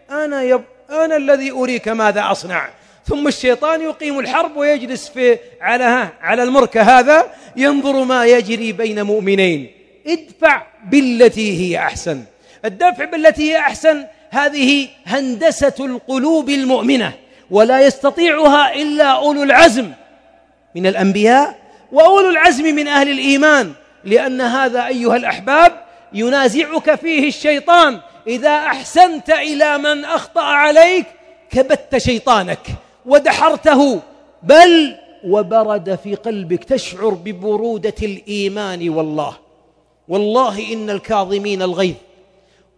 Speaker 1: أنا الذي أريك ماذا أصنع. ثم الشيطان يقيم الحرب ويجلس على المركة هذا ينظر ما يجري بين مؤمنين. ادفع بالتي هي أحسن. الدفع بالتي هي أحسن هذه هندسة القلوب المؤمنة، ولا يستطيعها إلا أولو العزم من الأنبياء وأولو العزم من أهل الإيمان، لأن هذا أيها الأحباب ينازعك فيه الشيطان. إذا أحسنت إلى من أخطأ عليك كبت شيطانك ودحرته، بل وبرد في قلبك، تشعر ببرودة الإيمان. والله إن الكاظمين الغيظ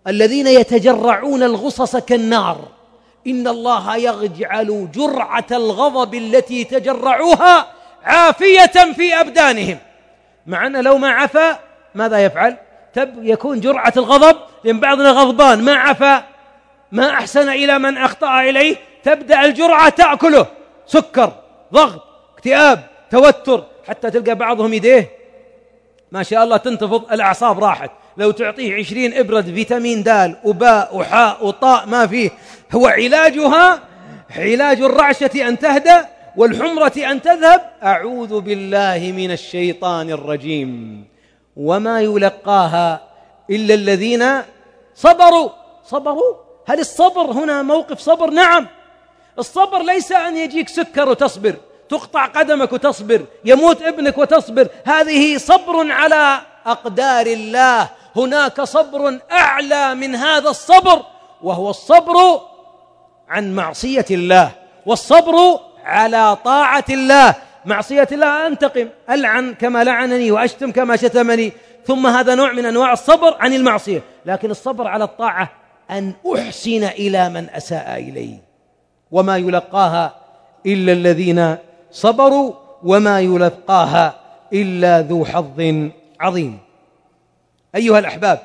Speaker 1: الذين يتجرعون الغصص كالنار، إن الله يجعل جرعة الغضب التي تجرعوها عافية في أبدانهم، مع أنه لو ما عفا ماذا يفعل؟ يكون جرعة الغضب، لأن بعضنا غضبان ما عفا، ما أحسن إلى من أخطأ إليه، تبدأ الجرعة تأكله، سكر، ضغط، اكتئاب، توتر، حتى تلقى بعضهم يديه ما شاء الله تنتفض، الأعصاب راحت. لو تعطيه 20 إبرة فيتامين د وباء وحاء وطاء ما فيه، هو علاجها علاج الرعشة أن تهدأ والحمرة أن تذهب. أعوذ بالله من الشيطان الرجيم. وما يلقاها إلا الذين صبروا. هل الصبر هنا موقف صبر؟ نعم. الصبر ليس أن يجيك سكر وتصبر، تقطع قدمك وتصبر، يموت ابنك وتصبر، هذه صبر على أقدار الله. هناك صبر أعلى من هذا الصبر، وهو الصبر عن معصية الله، والصبر على طاعة الله. معصية الله أنتقم، ألعن كما لعنني وأشتم كما شتمني، ثم هذا نوع من أنواع الصبر عن المعصية. لكن الصبر على الطاعة أن أحسن إلى من أساء إلي. وما يلقاها إلا الذين صبروا وما يلقاها إلا ذو حظ عظيم. أيها الأحباب،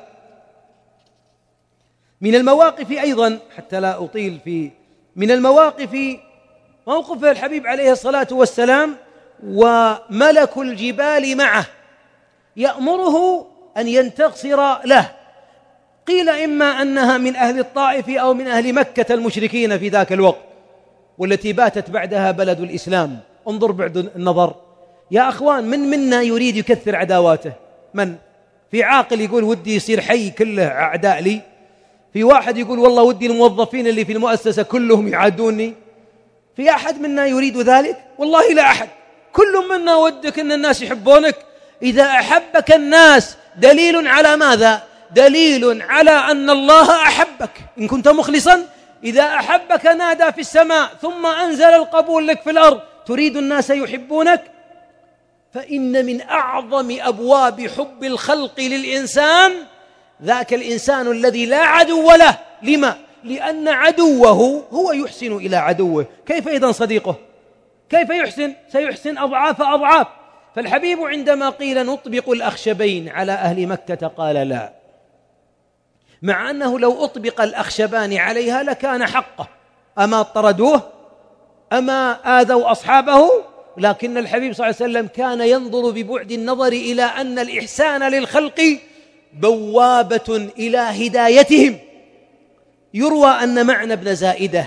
Speaker 1: من المواقف أيضا حتى لا أطيل من المواقف موقف الحبيب عليه الصلاة والسلام وملك الجبال معه يأمره أن ينتصر له. قيل إما أنها من أهل الطائف أو من أهل مكة المشركين في ذاك الوقت، والتي باتت بعدها بلد الإسلام. انظر بعد النظر يا أخوان، من منا يريد يكثر عداواته؟ من في عاقل يقول ودي يصير حي كله أعداء لي؟ في واحد يقول والله ودي الموظفين اللي في المؤسسة كلهم يعادوني؟ في أحد منا يريد ذلك؟ والله لا أحد. كل منا ودك أن الناس يحبونك. إذا أحبك الناس دليل على ماذا؟ دليل على أن الله أحبك إن كنت مخلصا. إذا أحبك نادى في السماء ثم أنزل القبول لك في الأرض، تريد الناس يحبونك. فإن من أعظم أبواب حب الخلق للإنسان ذاك الإنسان الذي لا عدو له. لما؟ لأن عدوه هو يحسن إلى عدوه. كيف إذن صديقه؟ كيف يحسن؟ سيحسن أضعاف أضعاف. فالحبيب عندما قيل نطبق الأخشبين على أهل مكة قال لا، مع أنه لو أطبق الأخشبان عليها لكان حقه. أما طردوه؟ أما آذوا أصحابه؟ لكن الحبيب صلى الله عليه وسلم كان ينظر ببعد النظر إلى أن الإحسان للخلق بوابة إلى هدايتهم. يروى أن معنى بن زائدة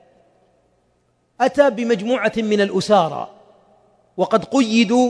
Speaker 1: أتى بمجموعة من الأسارى وقد قيدوا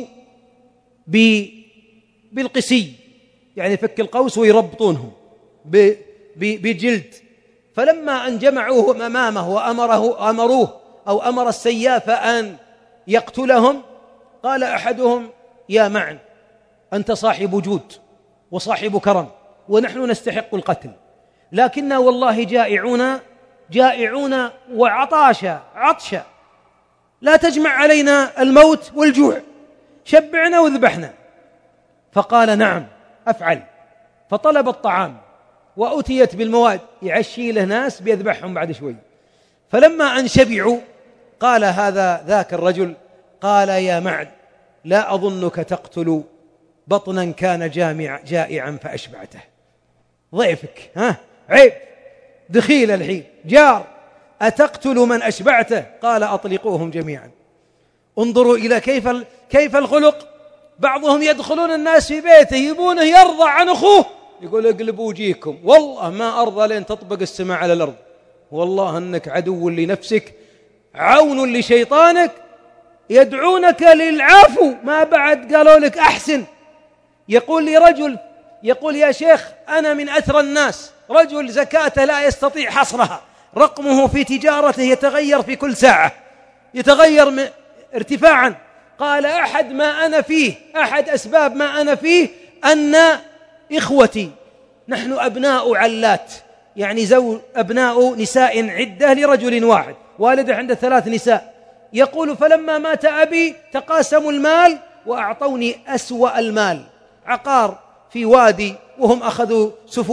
Speaker 1: بالقسي، يعني فك القوس ويربطونهم بجلد. فلما أن جمعوهم أمامه وأمروه أو أمر السياف أن يقتلهم، قال أحدهم يا معن أنت صاحب جود وصاحب كرم ونحن نستحق القتل، لكننا والله جائعون وعطشا، لا تجمع علينا الموت والجوع، شبعنا وذبحنا. فقال نعم أفعل. فطلب الطعام وأتيت بالمواد، يعشي له ناس بيذبحهم بعد شوي. فلما أن شبعوا قال ذاك الرجل قال يا معد لا أظنك تقتل بطنا كان جائعا فأشبعته. ضيفك عيب، دخيل الحين جار، أتقتل من أشبعته؟ قال أطلقوهم جميعا. انظروا إلى كيف الخلق. بعضهم يدخلون الناس في بيته يبونه يرضى عن أخوه، يقول اقلبوا وجيكم، والله ما أرضى لين تطبق السماء على الأرض، والله أنك عدو لنفسك عون لشيطانك، يدعونك للعفو، ما بعد قالوا لك أحسن. يقول لي رجل يقول يا شيخ أنا من أثرى الناس، رجل زكاته لا يستطيع حصرها، رقمه في تجارته يتغير في كل ساعة، يتغير ارتفاعا. قال أحد أسباب ما أنا فيه أن إخوتي نحن أبناء علات، يعني أبناء نساء عدة لرجل واحد، والده عنده 3 نساء. يقول فلما مات أبي تقاسموا المال وأعطوني أسوأ المال، عقار في وادي وهم أخذوا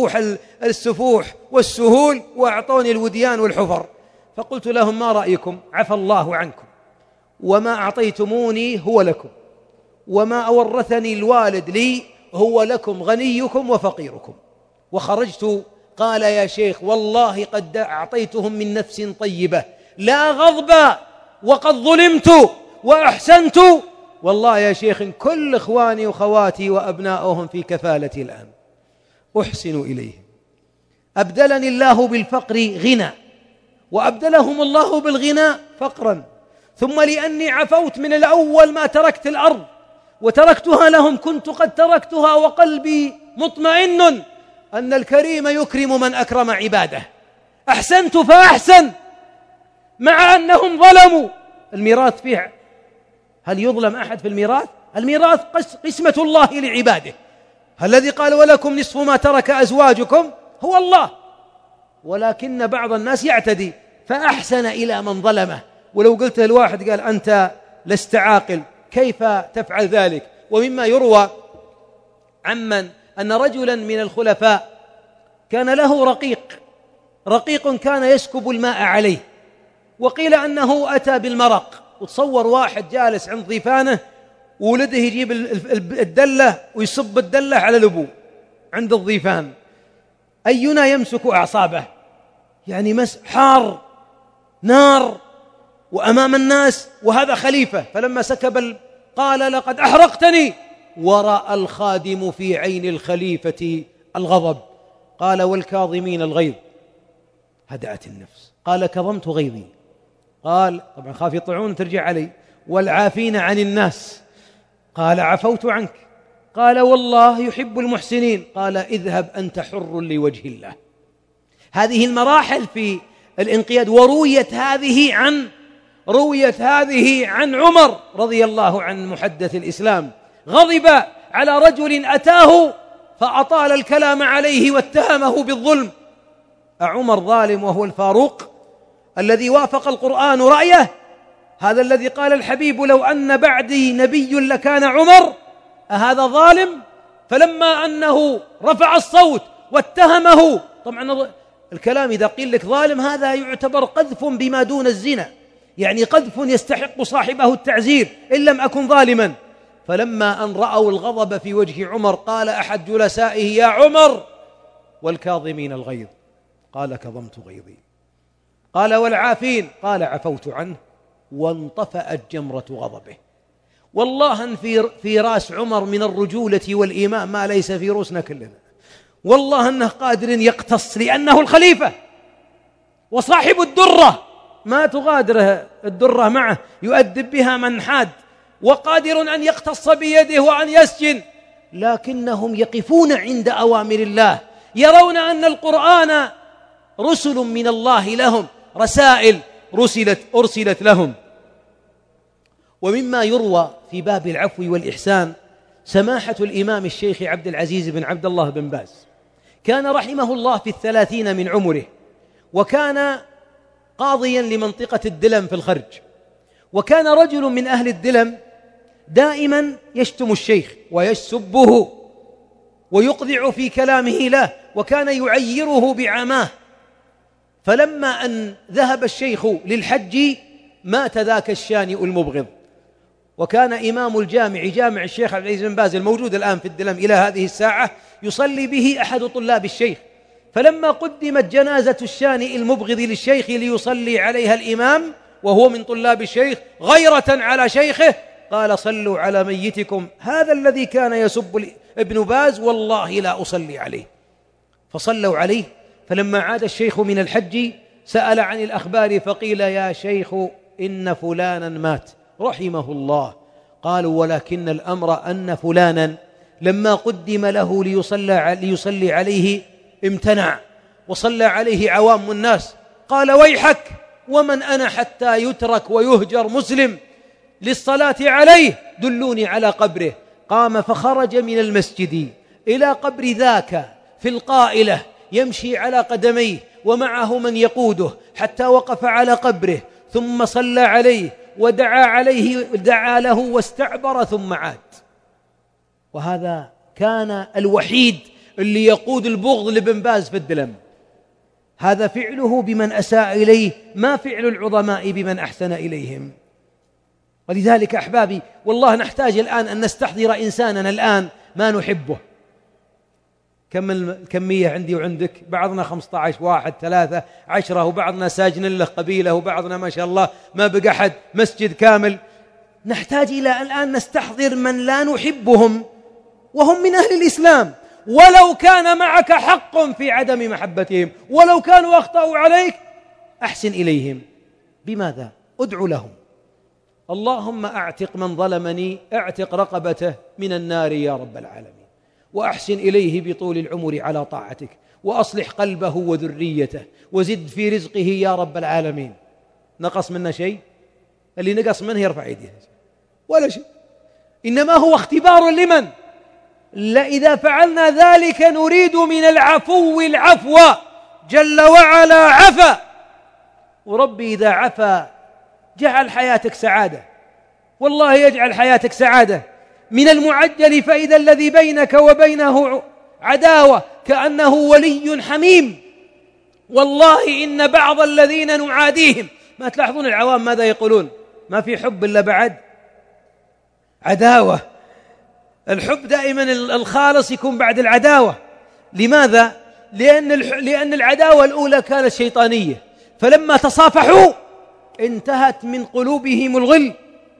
Speaker 1: السفوح والسهول وأعطوني الوديان والحفر، فقلت لهم: ما رأيكم؟ عفى الله عنكم، وما أعطيتموني هو لكم، وما أورثني الوالد لي هو لكم، غنيكم وفقيركم. وخرجت. قال: يا شيخ والله قد أعطيتهم من نفس طيبة لا غضب، وقد ظلمت وأحسنت. والله يا شيخ كل إخواني وخواتي وأبنائهم في كفالتي الآن، أحسن إليهم. أبدلني الله بالفقر غنى، وأبدلهم الله بالغنى فقرا. ثم لأني عفوت من الأول ما تركت الأرض وتركتها لهم، كنت قد تركتها وقلبي مطمئن أن الكريم يكرم من أكرم عباده. أحسنت فأحسن، مع أنهم ظلموا. الميراث فيه، هل يظلم أحد في الميراث؟ الميراث قسمة الله لعباده. الذي قال: ولكم نصف ما ترك أزواجكم، هو الله، ولكن بعض الناس يعتدي، فأحسن إلى من ظلمه. ولو قلت الواحد قال: أنت لست عاقل، كيف تفعل ذلك؟ ومما يروى عمن أن رجلا من الخلفاء كان له رقيق كان يسكب الماء عليه، وقيل أنه أتى بالمرق. وتصور واحد جالس عند ضيفانه وولده يجيب الدلة ويصب الدلة على الأبو عند الضيفان، أينا يمسك أعصابه؟ يعني حار نار وأمام الناس، وهذا خليفة. فلما سكب قال: لقد أحرقتني. ورأى الخادم في عين الخليفة الغضب، قال: والكاظمين الغيظ. هدأت النفس، قال: كظمت غيظي. قال: طبعا خاف يطلعون ترجع علي. والعافين عن الناس. قال: عفوت عنك. قال: والله يحب المحسنين. قال: اذهب أنت حر لوجه الله. هذه المراحل في الانقياد. ورويت هذه عن عمر رضي الله عنه محدث الإسلام، غضب على رجل أتاه فأطال الكلام عليه واتهمه بالظلم. أعمر ظالم وهو الفاروق الذي وافق القرآن رأيه؟ هذا الذي قال الحبيب: لو أن بعدي نبي لكان عمر. أهذا ظالم؟ فلما أنه رفع الصوت واتهمه، طبعا الكلام إذا قيل لك ظالم هذا يعتبر قذف بما دون الزنا، يعني قذف يستحق صاحبه التعزير إن لم أكن ظالما. فلما أن رأوا الغضب في وجه عمر قال أحد جلسائه: يا عمر، والكاظمين الغيظ؟ قال: كظمت غيظي. قال: والعافين؟ قال: عفوت عنه. وانطفأت جمرة غضبه. والله أن في راس عمر من الرجولة والإيمان ما ليس في رؤوسنا كلنا. والله أنه قادر يقتص، لأنه الخليفة وصاحب الدرة، ما تغادره الدرة معه، يؤدب بها من حاد، وقادر أن يقتص بيده وأن يسجن. لكنهم يقفون عند أوامر الله، يرون أن القرآن رسل من الله لهم، رسائل أرسلت لهم. ومما يروى في باب العفو والإحسان سماحة الإمام الشيخ عبد العزيز بن عبد الله بن باز، كان رحمه الله في 30 من عمره، وكان قاضيا لمنطقة الدلم في الخرج، وكان رجل من أهل الدلم دائما يشتم الشيخ ويسبه ويقذع في كلامه له، وكان يعيره بعماه. فلما أن ذهب الشيخ للحج مات ذاك الشانئ المبغض، وكان إمام الجامع، جامع الشيخ عبد العزيز بن باز الموجود الآن في الدلم إلى هذه الساعة، يصلي به أحد طلاب الشيخ. فلما قدمت جنازة الشانئ المبغض للشيخ ليصلي عليها الإمام وهو من طلاب الشيخ غيرة على شيخه، قال: صلوا على ميتكم، هذا الذي كان يسب ابن باز والله لا أصلي عليه. فصلوا عليه. فلما عاد الشيخ من الحج سأل عن الأخبار، فقيل: يا شيخ إن فلانا مات رحمه الله. قالوا: ولكن الأمر أن فلانا لما قدم له ليصلي عليه امتنع، وصلى عليه عوام الناس. قال: ويحك، ومن أنا حتى يترك ويهجر مسلم للصلاة عليه؟ دلوني على قبره. قام فخرج من المسجد إلى قبر ذاك في القائلة يمشي على قدميه ومعه من يقوده حتى وقف على قبره، ثم صلى عليه ودعا له واستعبر ثم عاد. وهذا كان الوحيد اللي يقود البغض لابن باز في الدلم. هذا فعله بمن أساء إليه، ما فعل العظماء بمن أحسن إليهم. ولذلك أحبابي والله نحتاج الآن أن نستحضر إنساننا الآن ما نحبه. كم الكمية عندي وعندك؟ بعضنا 15 واحد 3 10، وبعضنا ساجن له قبيلة، وبعضنا ما شاء الله ما بقى أحد مسجد كامل. نحتاج إلى الآن نستحضر من لا نحبهم وهم من أهل الإسلام، ولو كان معك حق في عدم محبتهم، ولو كانوا أخطأوا عليك أحسن إليهم. بماذا؟ ادعو لهم. اللهم أعتق من ظلمني، أعتق رقبته من النار يا رب العالمين، وأحسن إليه بطول العمر على طاعتك، وأصلح قلبه وذريته، وزد في رزقه يا رب العالمين. نقص منا شيء؟ اللي نقص منه يرفع يديه، ولا شيء. إنما هو اختبار لمن؟ إذا فعلنا ذلك نريد من العفو العفو جل وعلا عفا. وربي إذا عفا جعل حياتك سعادة، والله يجعل حياتك سعادة. من المعجل فإذا الذي بينك وبينه عداوة كأنه ولي حميم. والله إن بعض الذين نعاديهم، ما تلاحظون العوام ماذا يقولون؟ ما في حب إلا بعد عداوة. الحب دائما الخالص يكون بعد العداوة. لماذا؟ لأن العداوة الأولى كانت شيطانية، فلما تصافحوا انتهت من قلوبهم الغل.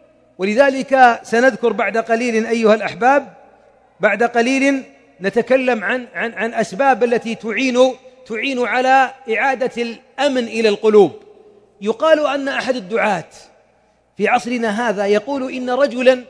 Speaker 1: ولذلك سنذكر بعد قليل أيها الأحباب، بعد قليل نتكلم عن أسباب التي تعين على إعادة الأمن إلى القلوب. يقال أن أحد الدعاة في عصرنا هذا يقول إن رجلا،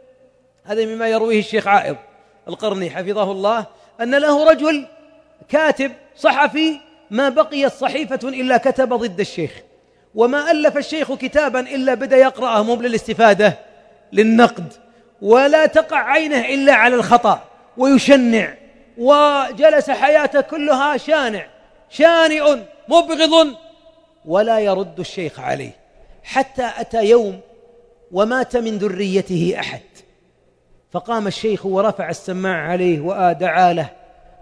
Speaker 1: هذا مما يرويه الشيخ عائض القرني حفظه الله، أن له رجل كاتب صحفي ما بقيت صحيفة إلا كتب ضد الشيخ، وما ألف الشيخ كتابا إلا بدأ يقرأه مو للاستفادة، للنقد، ولا تقع عينه إلا على الخطأ ويشنع، وجلس حياته كلها شانئ مبغض ولا يرد الشيخ عليه، حتى أتى يوم ومات من ذريته أحد، فقام الشيخ ورفع السماعة عليه ودعا له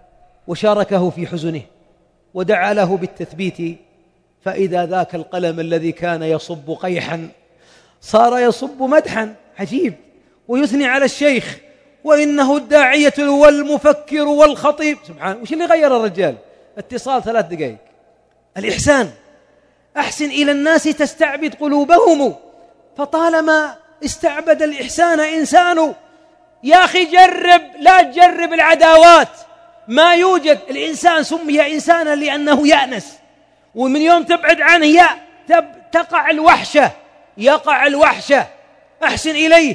Speaker 1: وشاركه في حزنه ودعا له بالتثبيت، فإذا ذاك القلم الذي كان يصب قيحا صار يصب مدحا. عجيب. ويثني على الشيخ وإنه الداعية والمفكر والخطيب. سبحان، وش اللي غير الرجال؟ اتصال 3 دقائق. الإحسان، أحسن إلى الناس تستعبد قلوبهم، فطالما استعبد الإحسان إنسان. يا أخي جرب، لا تجرب العداوات. ما يوجد. الإنسان سمي إنسانا لأنه يأنس، ومن يوم تبعد عنه تقع الوحشة، يقع الوحشة. أحسن إليه،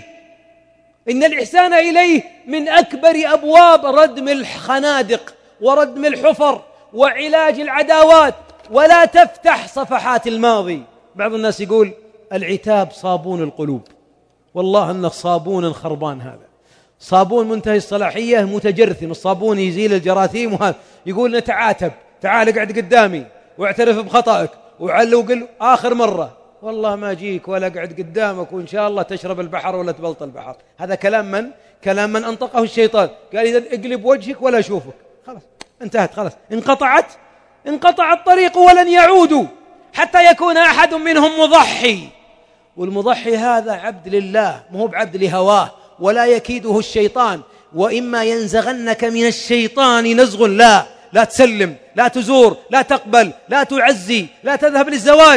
Speaker 1: إن الإحسان إليه من أكبر أبواب ردم الخنادق وردم الحفر وعلاج العداوات. ولا تفتح صفحات الماضي. بعض الناس يقول العتاب صابون القلوب، والله أنه صابون خربان. هذا صابون منتهي الصلاحية متجرثم، الصابون يزيل الجراثيم. وهذا يقول نتعاتب، تعال اقعد قدامي واعترف بخطأك وعلو قل آخر مرة، والله ما أجيك ولا أقعد قدامك، وإن شاء الله تشرب البحر ولا تبلط البحر. هذا كلام من أنطقه الشيطان. قال إذا اقلب وجهك ولا أشوفك. خلاص انتهت، خلاص انقطع الطريق ولن يعودوا حتى يكون أحد منهم مضحي. والمضحي هذا عبد لله، مو بعبد لهواه، ولا يكيده الشيطان. وإما ينزغنك من الشيطان نزغ، لا تسلم، لا تزور، لا تقبل، لا تعزي، لا تذهب للزواج.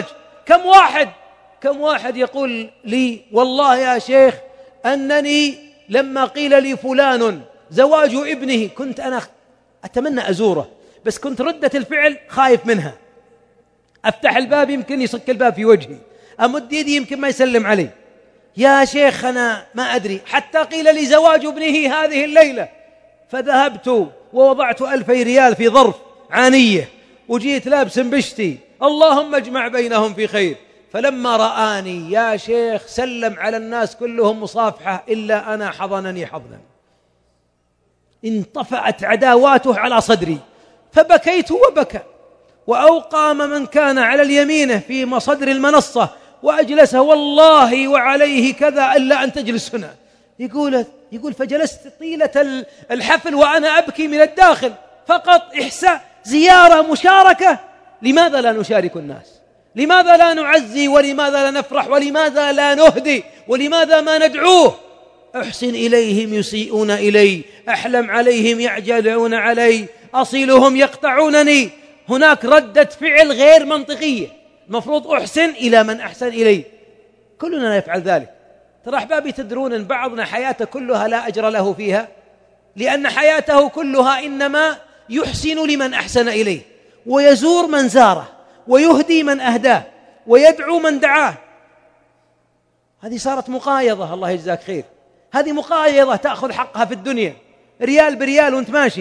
Speaker 1: كم واحد يقول لي والله يا شيخ أنني لما قيل لي فلان زواج ابنه كنت أنا أتمنى أزوره، بس كنت ردة الفعل خايف منها. أفتح الباب يمكن يصك الباب في وجهي، أمد يدي يمكن ما يسلم علي. يا شيخ أنا ما أدري، حتى قيل لي زواج ابنه هذه الليلة، فذهبت ووضعت 2000 ريال في ظرف عانية، وجيت لابس بشتي، اللهم اجمع بينهم في خير. فلما رآني يا شيخ سلم على الناس كلهم مصافحة إلا أنا حضنني حضنا. انطفأت عداواته على صدري، فبكيت وبكى، وأوقام من كان على اليمين في مصدر المنصة وأجلسه والله وعليه كذا إلا أن تجلس هنا. يقول يقول فجلست طيلة الحفل وأنا أبكي من الداخل، فقط إحساء زيارة مشاركة. لماذا لا نشارك الناس؟ لماذا لا نعزي؟ ولماذا لا نفرح؟ ولماذا لا نهدي؟ ولماذا ما ندعوه؟ أحسن إليهم يسيئون إلي، أحلم عليهم يعجلون علي، أصيلهم يقطعونني. هناك ردة فعل غير منطقية. المفروض أحسن إلى من أحسن إلي. كلنا يفعل ذلك. ترى أحبابي، تدرون أن بعضنا حياته كلها لا أجر له فيها، لأن حياته كلها إنما يحسن لمن أحسن إليه، ويزور من زاره، ويهدي من أهداه، ويدعو من دعاه. هذه صارت مقايضة. الله يجزاك خير. هذه مقايضة تأخذ حقها في الدنيا، ريال بريال وانت ماشي.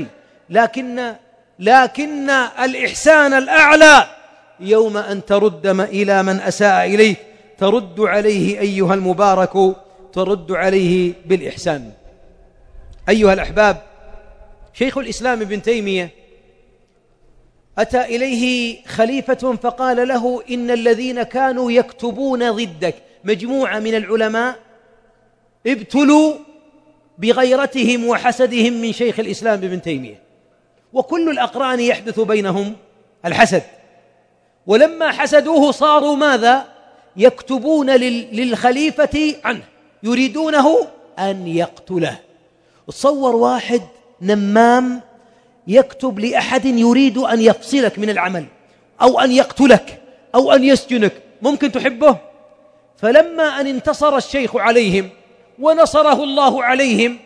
Speaker 1: لكن الإحسان الأعلى يوم أن ترد إلى من أساء إليك، ترد عليه أيها المبارك، ترد عليه بالإحسان. أيها الأحباب، شيخ الإسلام ابن تيمية أتى إليه خليفة فقال له إن الذين كانوا يكتبون ضدك، مجموعة من العلماء ابتلوا بغيرتهم وحسدهم من شيخ الإسلام ابن تيمية، وكل الأقران يحدث بينهم الحسد. ولما حسدوه صاروا ماذا؟ يكتبون للخليفة عنه، يريدونه أن يقتله. تصور واحد نمام يكتب لأحد يريد أن يفصلك من العمل، أو أن يقتلك، أو أن يسجنك، ممكن تحبه؟ فلما أن انتصر الشيخ عليهم ونصره الله عليهم،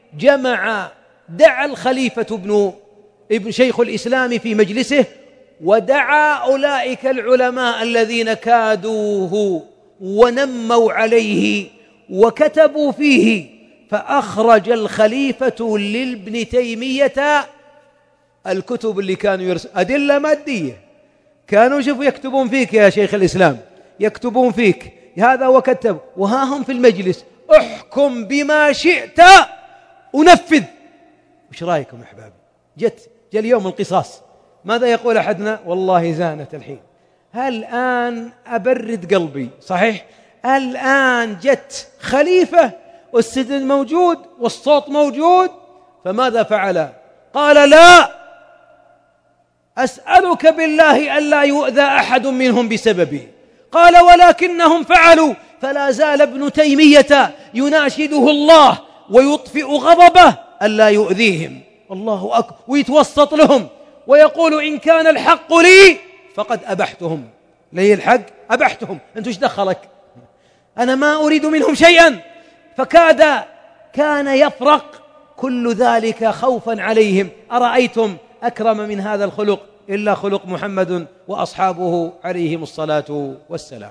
Speaker 1: دعا الخليفة ابن شيخ الإسلام في مجلسه، ودعا أولئك العلماء الذين كادوه ونموا عليه وكتبوا فيه، فأخرج الخليفة لابن تيمية الكتب اللي كانوا أدلة مادية. كانوا شوفوا يكتبون فيك يا شيخ الإسلام، يكتبون فيك هذا وكتب، وها هم في المجلس، احكم بما شئت ونفذ. وش رأيكم أحبابي؟ جاء اليوم القصاص، ماذا يقول أحدنا؟ والله زانت الحين. الآن أبرد قلبي، صحيح؟ الآن جت خليفة والسجن موجود والصوت موجود، فماذا فعل؟ قال لا، أسألك بالله ألا يؤذى أحد منهم بسببي. قال ولكنهم فعلوا. فلا زال ابن تيمية يناشده الله ويطفئ غضبه ألا يؤذيهم، الله أكبر، ويتوسط لهم ويقول إن كان الحق لي فقد أبحتهم. لي الحق أبحتهم، أنت ايش دخلك؟ أنا ما أريد منهم شيئا. كان يفرق كل ذلك خوفا عليهم. أرأيتم أكرم من هذا الخلق إلا خلق محمد وأصحابه عليهم الصلاة والسلام.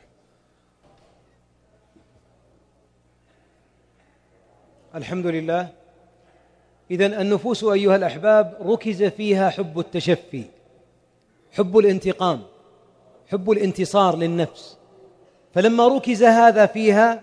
Speaker 1: الحمد لله. إذن النفوس أيها الأحباب ركز فيها حب التشفي، حب الانتقام، حب الانتصار للنفس. فلما ركز هذا فيها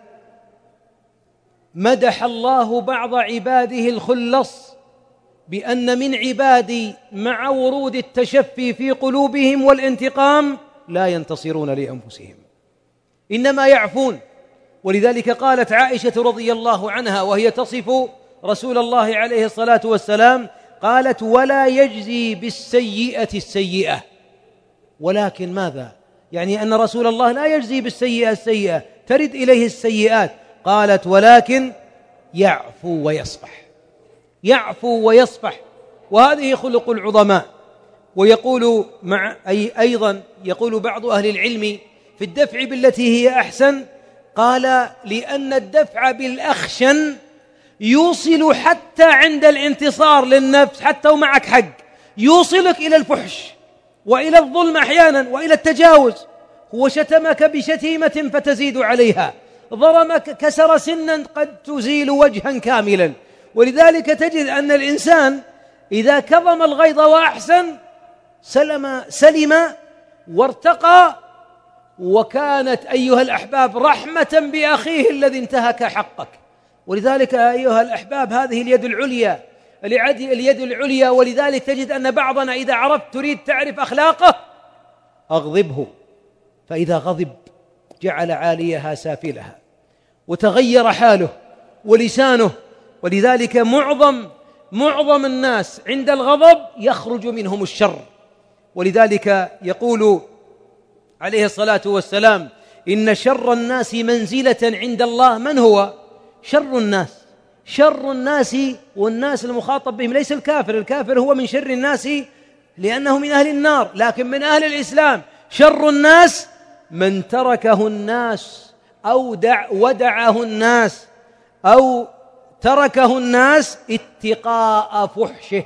Speaker 1: مدح الله بعض عباده الخلص بأن من عبادي مع ورود التشفي في قلوبهم والانتقام لا ينتصرون لأنفسهم، إنما يعفون. ولذلك قالت عائشة رضي الله عنها وهي تصف رسول الله عليه الصلاة والسلام، قالت ولا يجزي بالسيئة السيئة. ولكن ماذا؟ يعني أن رسول الله لا يجزي بالسيئة السيئة، ترد إليه السيئات. قالت ولكن يعفو ويصفح، يعفو ويصفح، وهذه خلق العظماء. ويقول أيضا يقول بعض أهل العلم في الدفع بالتي هي أحسن، قال لأن الدفع بالأخشن يوصل حتى عند الانتصار للنفس، حتى ومعك حق، يوصلك إلى الفحش وإلى الظلم أحيانا وإلى التجاوز. هو شتمك بشتيمة فتزيد عليها، ضرمك، كسر سنا قد تزيل وجها كاملا. ولذلك تجد أن الإنسان إذا كظم الغيظ وأحسن سلم وارتقى، وكانت أيها الأحباب رحمة بأخيه الذي انتهك حقك. ولذلك أيها الأحباب هذه اليد العليا، اليد العليا. ولذلك تجد أن بعضنا إذا عرفت تريد تعرف أخلاقه أغضبه، فإذا غضب جعل عاليها سافلها، وتغير حاله ولسانه ولذلك معظم الناس عند الغضب يخرج منهم الشر. ولذلك يقول عليه الصلاة والسلام: إن شر الناس منزلة عند الله من هو؟ شر الناس، والناس المخاطب بهم ليس الكافر هو من شر الناس لأنه من أهل النار، لكن من أهل الإسلام شر الناس من تركه الناس أو ودعه الناس أو تركه الناس اتقاء فحشه،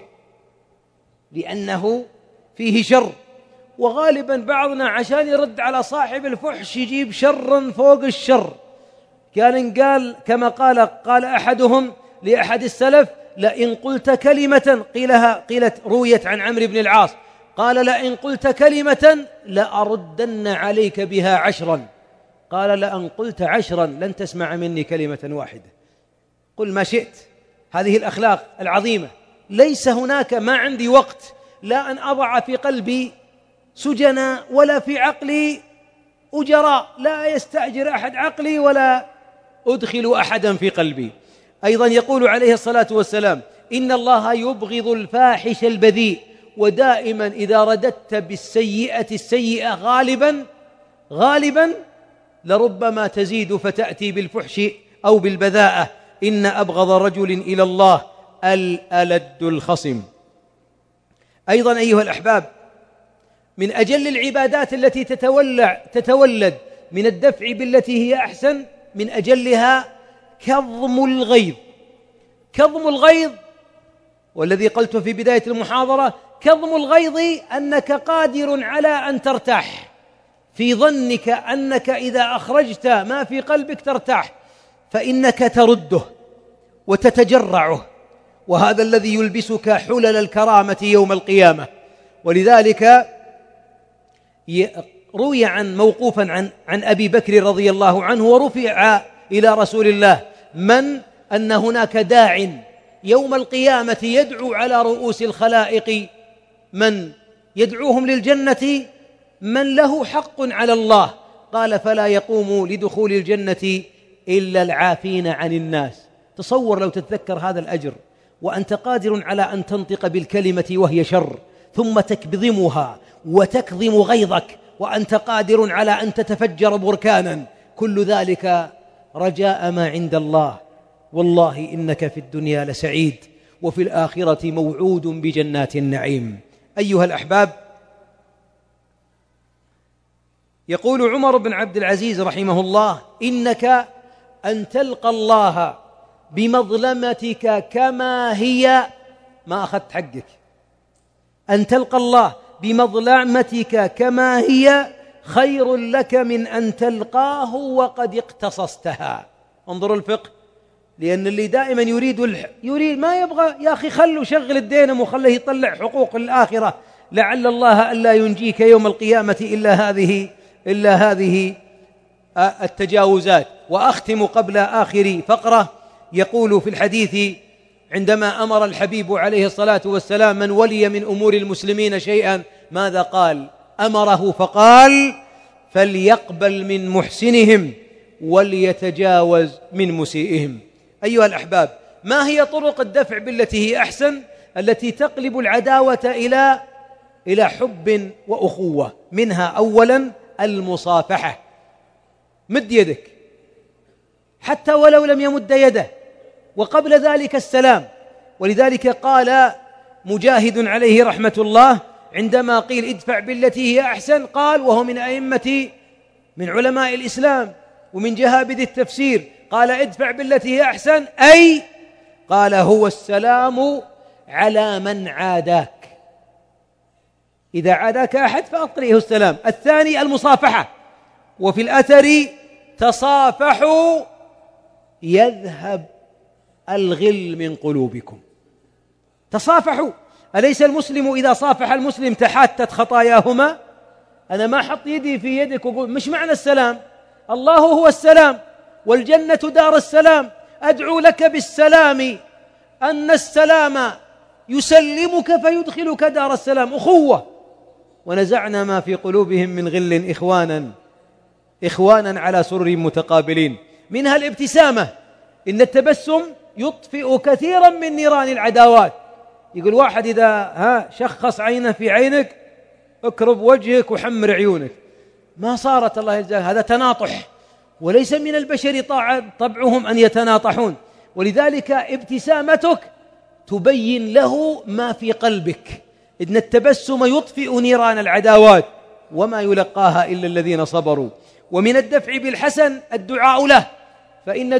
Speaker 1: لأنه فيه شر. وغالبا بعضنا عشان يرد على صاحب الفحش يجيب شرا فوق الشر. قال كما قال أحدهم لأحد السلف: لئن قلت كلمة قيلت رويت عن عمرو بن العاص، قال: لئن قلت كلمة لأردن عليك بها 10. قال: لأن قلت 10 لن تسمع مني كلمة واحدة، قل ما شئت. هذه الأخلاق العظيمة. ليس هناك، ما عندي وقت لا أن أضع في قلبي سجنا ولا في عقلي أجراء، لا يستأجر أحد عقلي ولا أدخل أحدا في قلبي. أيضا يقول عليه الصلاة والسلام: إن الله يبغض الفاحش البذيء، ودائما إذا رددت بالسيئة السيئة غالبا لربما تزيد فتأتي بالفحش أو بالبذاءة. إن أبغض رجل إلى الله الألد الخصم. أيضا أيها الأحباب، من أجل العبادات التي تتولد من الدفع بالتي هي أحسن، من أجلها كظم الغيظ، والذي قلت في بداية المحاضرة: كظم الغيظ أنك قادر على أن ترتاح في ظنك أنك إذا أخرجت ما في قلبك ترتاح، فإنك ترده وتتجرعه، وهذا الذي يلبسك حلل الكرامة يوم القيامة. ولذلك روي موقوفا عن أبي بكر رضي الله عنه، ورفع إلى رسول الله: أن هناك داع يوم القيامة يدعو على رؤوس الخلائق، من يدعوهم للجنة من له حق على الله. قال: فلا يقوم لدخول الجنة إلا العافين عن الناس. تصور لو تتذكر هذا الأجر، وأنت قادر على أن تنطق بالكلمة وهي شر، ثم تكظمها وتكظم غيظك، وأنت قادر على أن تتفجر بركانا، كل ذلك رجاء ما عند الله. والله إنك في الدنيا لسعيد، وفي الآخرة موعود بجنات النعيم. أيها الأحباب، يقول عمر بن عبد العزيز رحمه الله: إنك أن تلقى الله بمظلمتك كما هي، ما أخذت حقك، أن تلقى الله بمظلمتك كما هي خير لك من أن تلقاه وقد اقتصصتها. انظروا الفقه، لأن اللي دائما يريد ما يبغى، يا أخي خلوا شغل الدينم وخليه يطلع حقوق الآخرة، لعل الله ألا ينجيك يوم القيامة إلا هذه التجاوزات. وأختم قبل آخر فقرة، يقول في الحديث عندما أمر الحبيب عليه الصلاة والسلام من ولي من أمور المسلمين شيئا ماذا قال؟ أمره فقال: فليقبل من محسنهم وليتجاوز من مسيئهم. أيها الأحباب، ما هي طرق الدفع بالتي هي أحسن التي تقلب العداوة إلى حب وأخوة؟ منها أولا المصافحة، مد يدك حتى ولو لم يمد يده، وقبل ذلك السلام. ولذلك قال مجاهد عليه رحمة الله عندما قيل ادفع بالتي هي أحسن، قال وهو من علماء الإسلام ومن جهابذ التفسير، قال ادفع بالتي هي أحسن، أي قال هو السلام على من عاداك، إذا عاداك أحد فأقرئه السلام. الثاني المصافحة، وفي الأثر تصافحوا يذهب الغل من قلوبكم. تصافحوا، أليس المسلم إذا صافح المسلم تحاتت خطاياهما؟ أنا ما أحط يدي في يدك وأقول مش معنى السلام، الله هو السلام والجنة دار السلام، أدعو لك بالسلام أن السلام يسلمك فيدخلك دار السلام، أخوة. ونزعنا ما في قلوبهم من غل إخوانا على سرر متقابلين. منها الابتسامة، إن التبسم يطفئ كثيرا من نيران العداوات. يقول واحد إذا شخص عينه في عينك اكرب وجهك وحمر عيونك، ما صارت الله يجزاك، هذا تناطح، وليس من البشر طبعهم أن يتناطحون. ولذلك ابتسامتك تبين له ما في قلبك، إن التبسم يطفئ نيران العداوات وما يلقاها إلا الذين صبروا. ومن الدفع بالحسن الدعاء له، فإن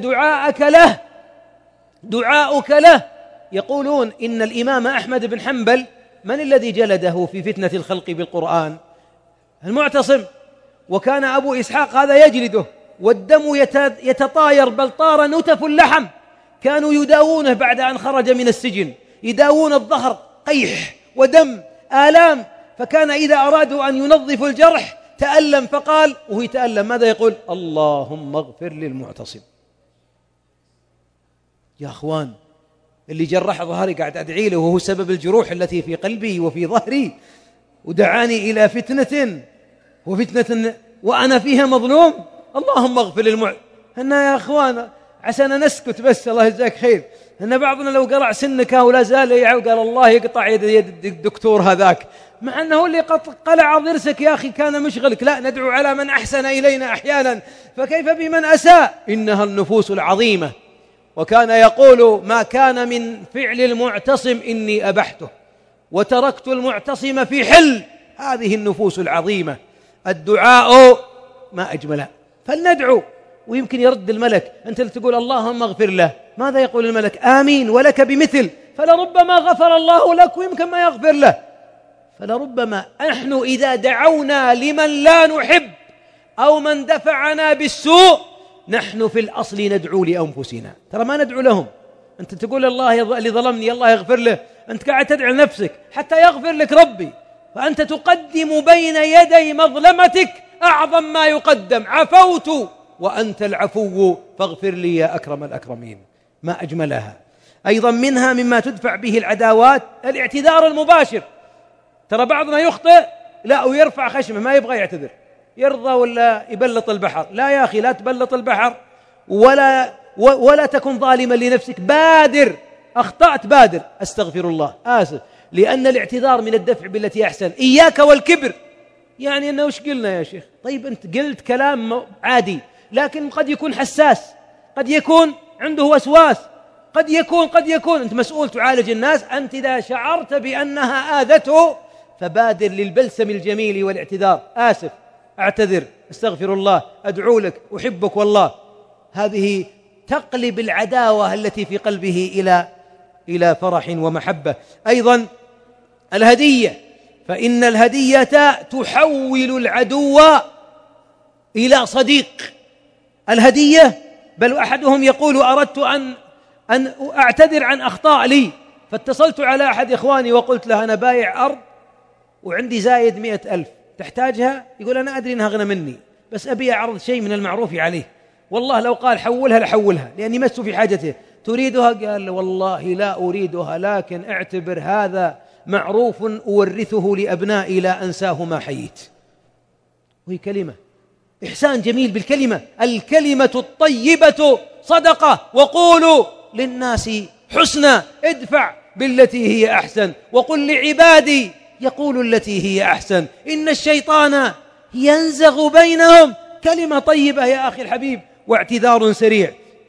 Speaker 1: دعاؤك له. يقولون إن الإمام أحمد بن حنبل من الذي جلده في فتنة الخلق بالقرآن؟ المعتصم. وكان أبو إسحاق هذا يجلده والدم يتطاير، بل طار نتف اللحم. كانوا يداوونه بعد أن خرج من السجن، يداوون الظهر، قيح ودم، آلام. فكان إذا أرادوا أن ينظفوا الجرح تألم، فقال وهو يتألم ماذا يقول؟ اللهم اغفر للمعتصم. يا أخوان، اللي جرح ظهري قاعد أدعي له وهو سبب الجروح التي في قلبي وفي ظهري، ودعاني إلى فتنة وأنا فيها مظلوم. اللهم اغفر هنا يا أخوان عسانا نسكت بس، الله يجزاك خير. هنا بعضنا لو قرع سنك ولا زال قال الله يقطع يد الدكتور هذاك، مع أنه اللي قلع ضرسك يا أخي كان مشغلك. لا، ندعو على من أحسن إلينا أحيانا، فكيف بمن أساء؟ إنها النفوس العظيمة. وكان يقول ما كان من فعل المعتصم إني أبحته وتركت المعتصم في حل. هذه النفوس العظيمة. الدعاء ما أجمله، فلندعو ويمكن يرد الملك. أنت تقول اللهم اغفر له، ماذا يقول الملك؟ آمين ولك بمثل. فلربما غفر الله لك ويمكن ما يغفر له. فلربما نحن إذا دعونا لمن لا نحب أو من دفعنا بالسوء، نحن في الأصل ندعو لأنفسنا، ترى ما ندعو لهم. أنت تقول الله اللي ظلمني الله يغفر له، أنت قاعد تدعو لنفسك حتى يغفر لك ربي. فأنت تقدم بين يدي مظلمتك أعظم ما يقدم، عفوت وأنت العفو فاغفر لي يا أكرم الأكرمين. ما أجملها. أيضا منها مما تدفع به العداوات الاعتذار المباشر. ترى بعضنا يخطئ لا ويرفع خشمه، ما يبغى يعتذر، يرضى ولا يبلط البحر. لا يا أخي، لا تبلط البحر ولا تكن ظالما لنفسك. بادر، أخطأت بادر، أستغفر الله، آسف. لأن الاعتذار من الدفع بالتي أحسن. إياك والكبر، يعني أنه وش قلنا يا شيخ؟ طيب أنت قلت كلام عادي، لكن قد يكون حساس، قد يكون عنده وسواس، قد يكون أنت مسؤول تعالج الناس. أنت إذا شعرت بأنها آذته فبادر للبلسم الجميل والاعتذار. آسف، أعتذر، أستغفر الله، أدعو لك، أحبك والله. هذه تقلب العداوة التي في قلبه إلى فرح ومحبة. أيضا الهدية، فإن الهدية تحول العدو إلى صديق. الهدية، بل أحدهم يقول أردت أن أعتذر عن أخطاء لي، فاتصلت على أحد إخواني وقلت له أنا بايع أرض وعندي زايد 100,000 تحتاجها؟ يقول أنا أدري أنها أغنى مني، بس أبي أعرض شيء من المعروف عليه، والله لو قال حولها لحولها لأني مست في حاجته. تريدها؟ قال والله لا أريدها، لكن اعتبر هذا معروف أورثه لأبنائي لا أنساه ما حييت. وهي كلمة إحسان جميل بالكلمة. الكلمة الطيبة صدقة، وقولوا للناس حسنا، ادفع بالتي هي أحسن، وقل لعبادي يقول التي هي أحسن إن الشيطان ينزغ بينهم. كلمة طيبة يا أخي الحبيب، واعتذار سريع.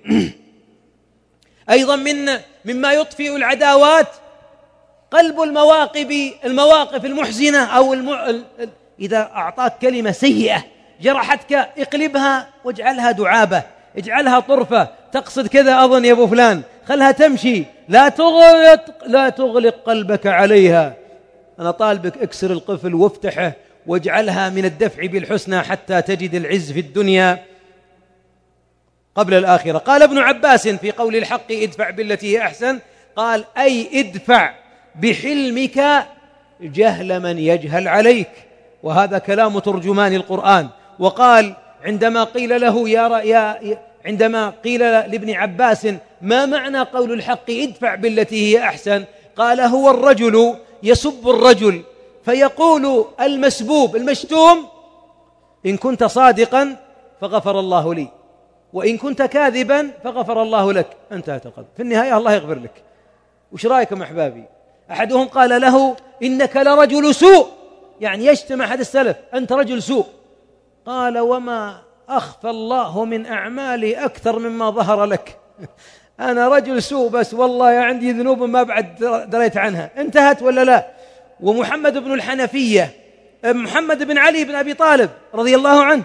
Speaker 1: أيضا مما يطفئ العداوات قلب المواقف المحزنة، أو إذا أعطاك كلمة سيئة جرحتك اقلبها واجعلها دعابة، اجعلها طرفة، تقصد كذا أظن يا أبو فلان، خلها تمشي، لا تغلق قلبك عليها. أنا طالبك اكسر القفل وافتحه واجعلها من الدفع بالحسنى حتى تجد العز في الدنيا قبل الآخرة. قال ابن عباس في قول الحق ادفع بالتي هي أحسن، قال أي ادفع بحلمك جهل من يجهل عليك. وهذا كلام ترجمان القرآن. وقال عندما قيل له عندما قيل لابن عباس ما معنى قول الحق ادفع بالتي هي أحسن، قال هو الرجل يسب الرجل فيقول المسبوب المشتوم إن كنت صادقا فغفر الله لي، وإن كنت كاذبا فغفر الله لك. انتهت القضية، في النهاية الله يغفر لك. وش رأيكم أحبابي؟ أحدهم قال له: إنك لرجل سوء، يعني يشتم أحد السلف: أنت رجل سوء. قال: وما أخفى الله من أعمالي أكثر مما ظهر لك. أنا رجل سوء، بس والله عندي ذنوب ما بعد دريت عنها. انتهت ولا لا؟ ومحمد بن الحنفية، محمد بن علي بن أبي طالب رضي الله عنه،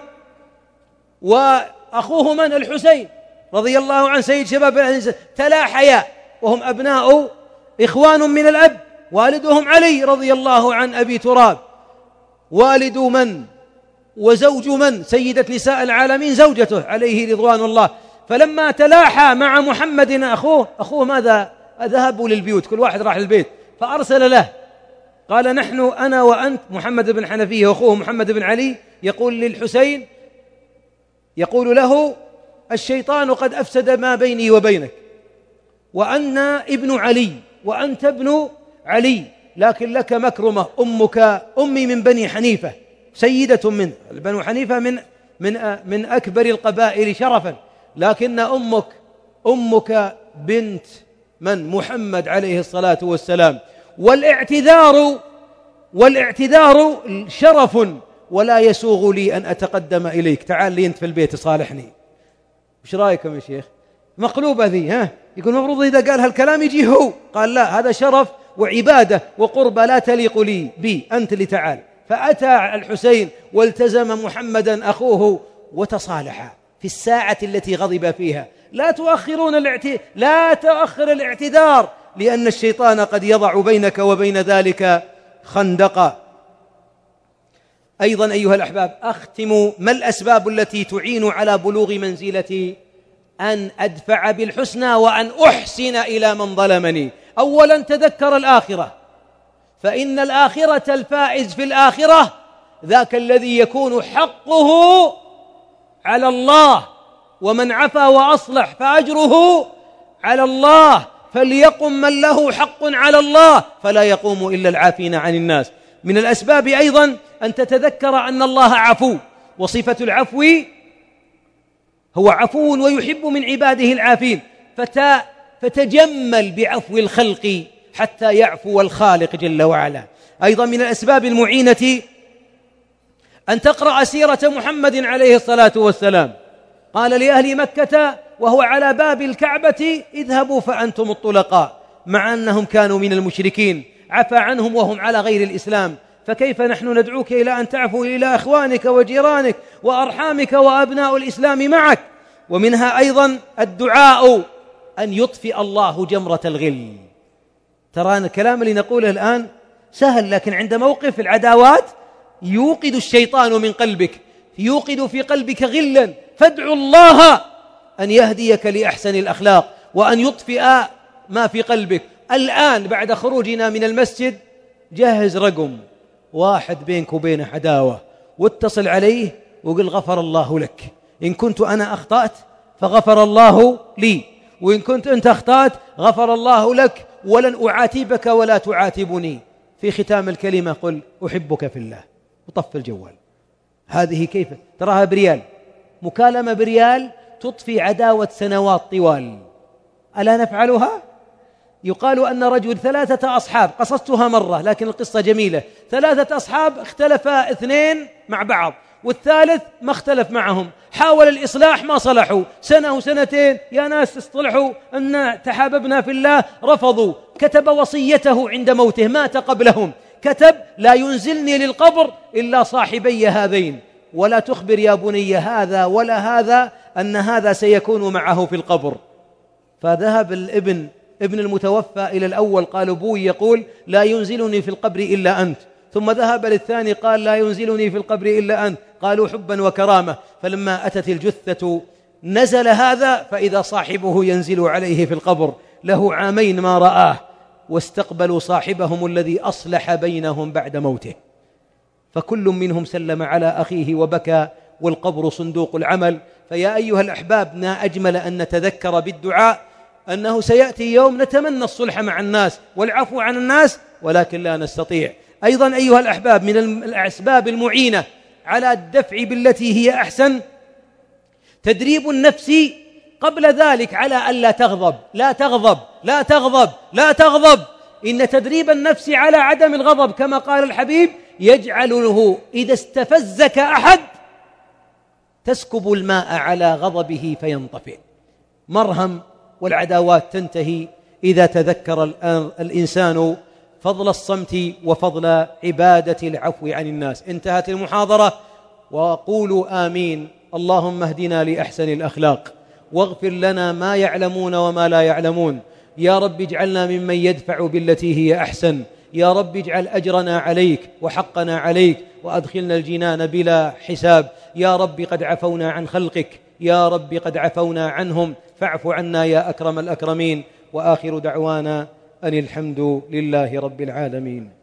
Speaker 1: وأخوه من؟ الحسين رضي الله عنه سيد شباب الإنسان، تلاحيا وهم أبناء إخوان من الأب. والدهم علي رضي الله عن أبي تراب، والد من وزوج من؟ سيدة نساء العالمين زوجته عليه رضوان الله. فلما تلاحى مع محمد أخوه ماذا؟ ذهبوا للبيوت، كل واحد راح للبيت، فأرسل له قال: نحن أنا وأنت، محمد بن حنفية وأخوه محمد بن علي، يقول للحسين، يقول له: الشيطان قد أفسد ما بيني وبينك، وأنا ابن علي وأنت ابن علي، لكن لك مكرمة، أمي من بني حنيفة، سيدة من بنو حنيفة من أكبر القبائل شرفا، لكن أمك بنت من؟ محمد عليه الصلاة والسلام. والاعتذار شرف، ولا يسوغ لي أن أتقدم إليك، تعال لي أنت في البيت صالحني. وش رأيكم يا شيخ؟ مقلوبة ذي، ها؟ يقول المفروض إذا قال هالكلام يجي هو، قال لا، هذا شرف وعبادة وقربة لا تليق لي بي، أنت اللي تعال. فأتى الحسين والتزم محمدا أخوه وتصالحا في الساعة التي غضب فيها. لا تؤخر الاعتذار، لأن الشيطان قد يضع بينك وبين ذلك خندقا. أيضا أيها الأحباب، أختم: ما الأسباب التي تعين على بلوغ منزلة أن أدفع بالحسنى وأن أحسن إلى من ظلمني؟ أولا تذكر الآخرة، فإن الآخرة، الفائز في الآخرة ذاك الذي يكون حقه على الله، ومن عفا وأصلح فأجره على الله، فليقم من له حق على الله، فلا يقوم إلا العافين عن الناس. من الأسباب أيضا أن تتذكر أن الله عفو، وصفة العفو هو عفو ويحب من عباده العافين، فتجمل بعفو الخلق حتى يعفو الخالق جل وعلا. أيضا من الأسباب المعينة أن تقرأ سيرة محمد عليه الصلاة والسلام. قال لأهل مكة وهو على باب الكعبة: اذهبوا فأنتم الطلقاء، مع أنهم كانوا من المشركين، عفى عنهم وهم على غير الإسلام، فكيف نحن ندعوك إلى أن تعفو إلى أخوانك وجيرانك وأرحامك وأبناء الإسلام معك. ومنها أيضا الدعاء أن يطفئ الله جمرة الغل. ترى الكلام اللي نقوله الآن سهل، لكن عند موقف العداوات يوقد الشيطان من قلبك، يوقد في قلبك غلا، فادعوا الله أن يهديك لأحسن الأخلاق وأن يطفئ ما في قلبك. الآن بعد خروجنا من المسجد جهز رقم واحد بينك وبينه عداوة، واتصل عليه وقل: غفر الله لك، إن كنت أنا أخطأت فغفر الله لي، وإن كنت أنت أخطأت غفر الله لك، ولن أعاتبك ولا تعاتبني. في ختام الكلمة قل: أحبك في الله، وطف الجوال. هذه كيف تراها بريال، مكالمة بريال تطفي عداوة سنوات طوال. ألا نفعلها؟ يقال أن رجل 3 أصحاب، قصصتها مرة لكن القصة جميلة، 3 أصحاب اختلفا 2 مع بعض، والثالث ما اختلف معهم، حاول الإصلاح ما صلحوا، سنة وسنتين: يا ناس اصطلحوا أن تحاببنا في الله، رفضوا. كتب وصيته عند موته، مات قبلهم، كتب: لا ينزلني للقبر إلا صاحبي هذين، ولا تخبر يا بني هذا ولا هذا أن هذا سيكون معه في القبر. فذهب ابن المتوفى إلى الأول، قال: أبوي يقول لا ينزلني في القبر إلا أنت. ثم ذهب للثاني قال: لا ينزلني في القبر إلا أنت. قالوا: حبا وكرامة. فلما أتت الجثة نزل هذا، فإذا صاحبه ينزل عليه في القبر، له 2 عام ما رآه، واستقبلوا صاحبهم الذي أصلح بينهم بعد موته. فكل منهم سلم على أخيه وبكى، والقبر صندوق العمل. فيا أيها الأحباب، ما أجمل أن نتذكر بالدعاء أنه سيأتي يوم نتمنى الصلح مع الناس والعفو عن الناس، ولكن لا نستطيع. أيضا أيها الأحباب، من الأسباب المعينة على الدفع بالتي هي أحسن تدريب النفس قبل ذلك على ألا تغضب، لا تغضب لا تغضب لا تغضب. إن تدريب النفس على عدم الغضب كما قال الحبيب يجعله إذا استفزك أحد تسكب الماء على غضبه فينطفئ. مرهم والعداوات تنتهي إذا تذكر الإنسان فضل الصمت وفضل عبادة العفو عن الناس. انتهت المحاضرة، وقولوا آمين. اللهم اهدنا لأحسن الأخلاق، واغفر لنا ما يعلمون وما لا يعلمون. يا رب اجعلنا ممن يدفع بالتي هي أحسن. يا رب اجعل أجرنا عليك وحقنا عليك، وأدخلنا الجنان بلا حساب. يا رب قد عفونا عن خلقك، يا رب قد عفونا عنهم، فاعف عنا يا أكرم الأكرمين. وآخر دعوانا أن الحمد لله رب العالمين.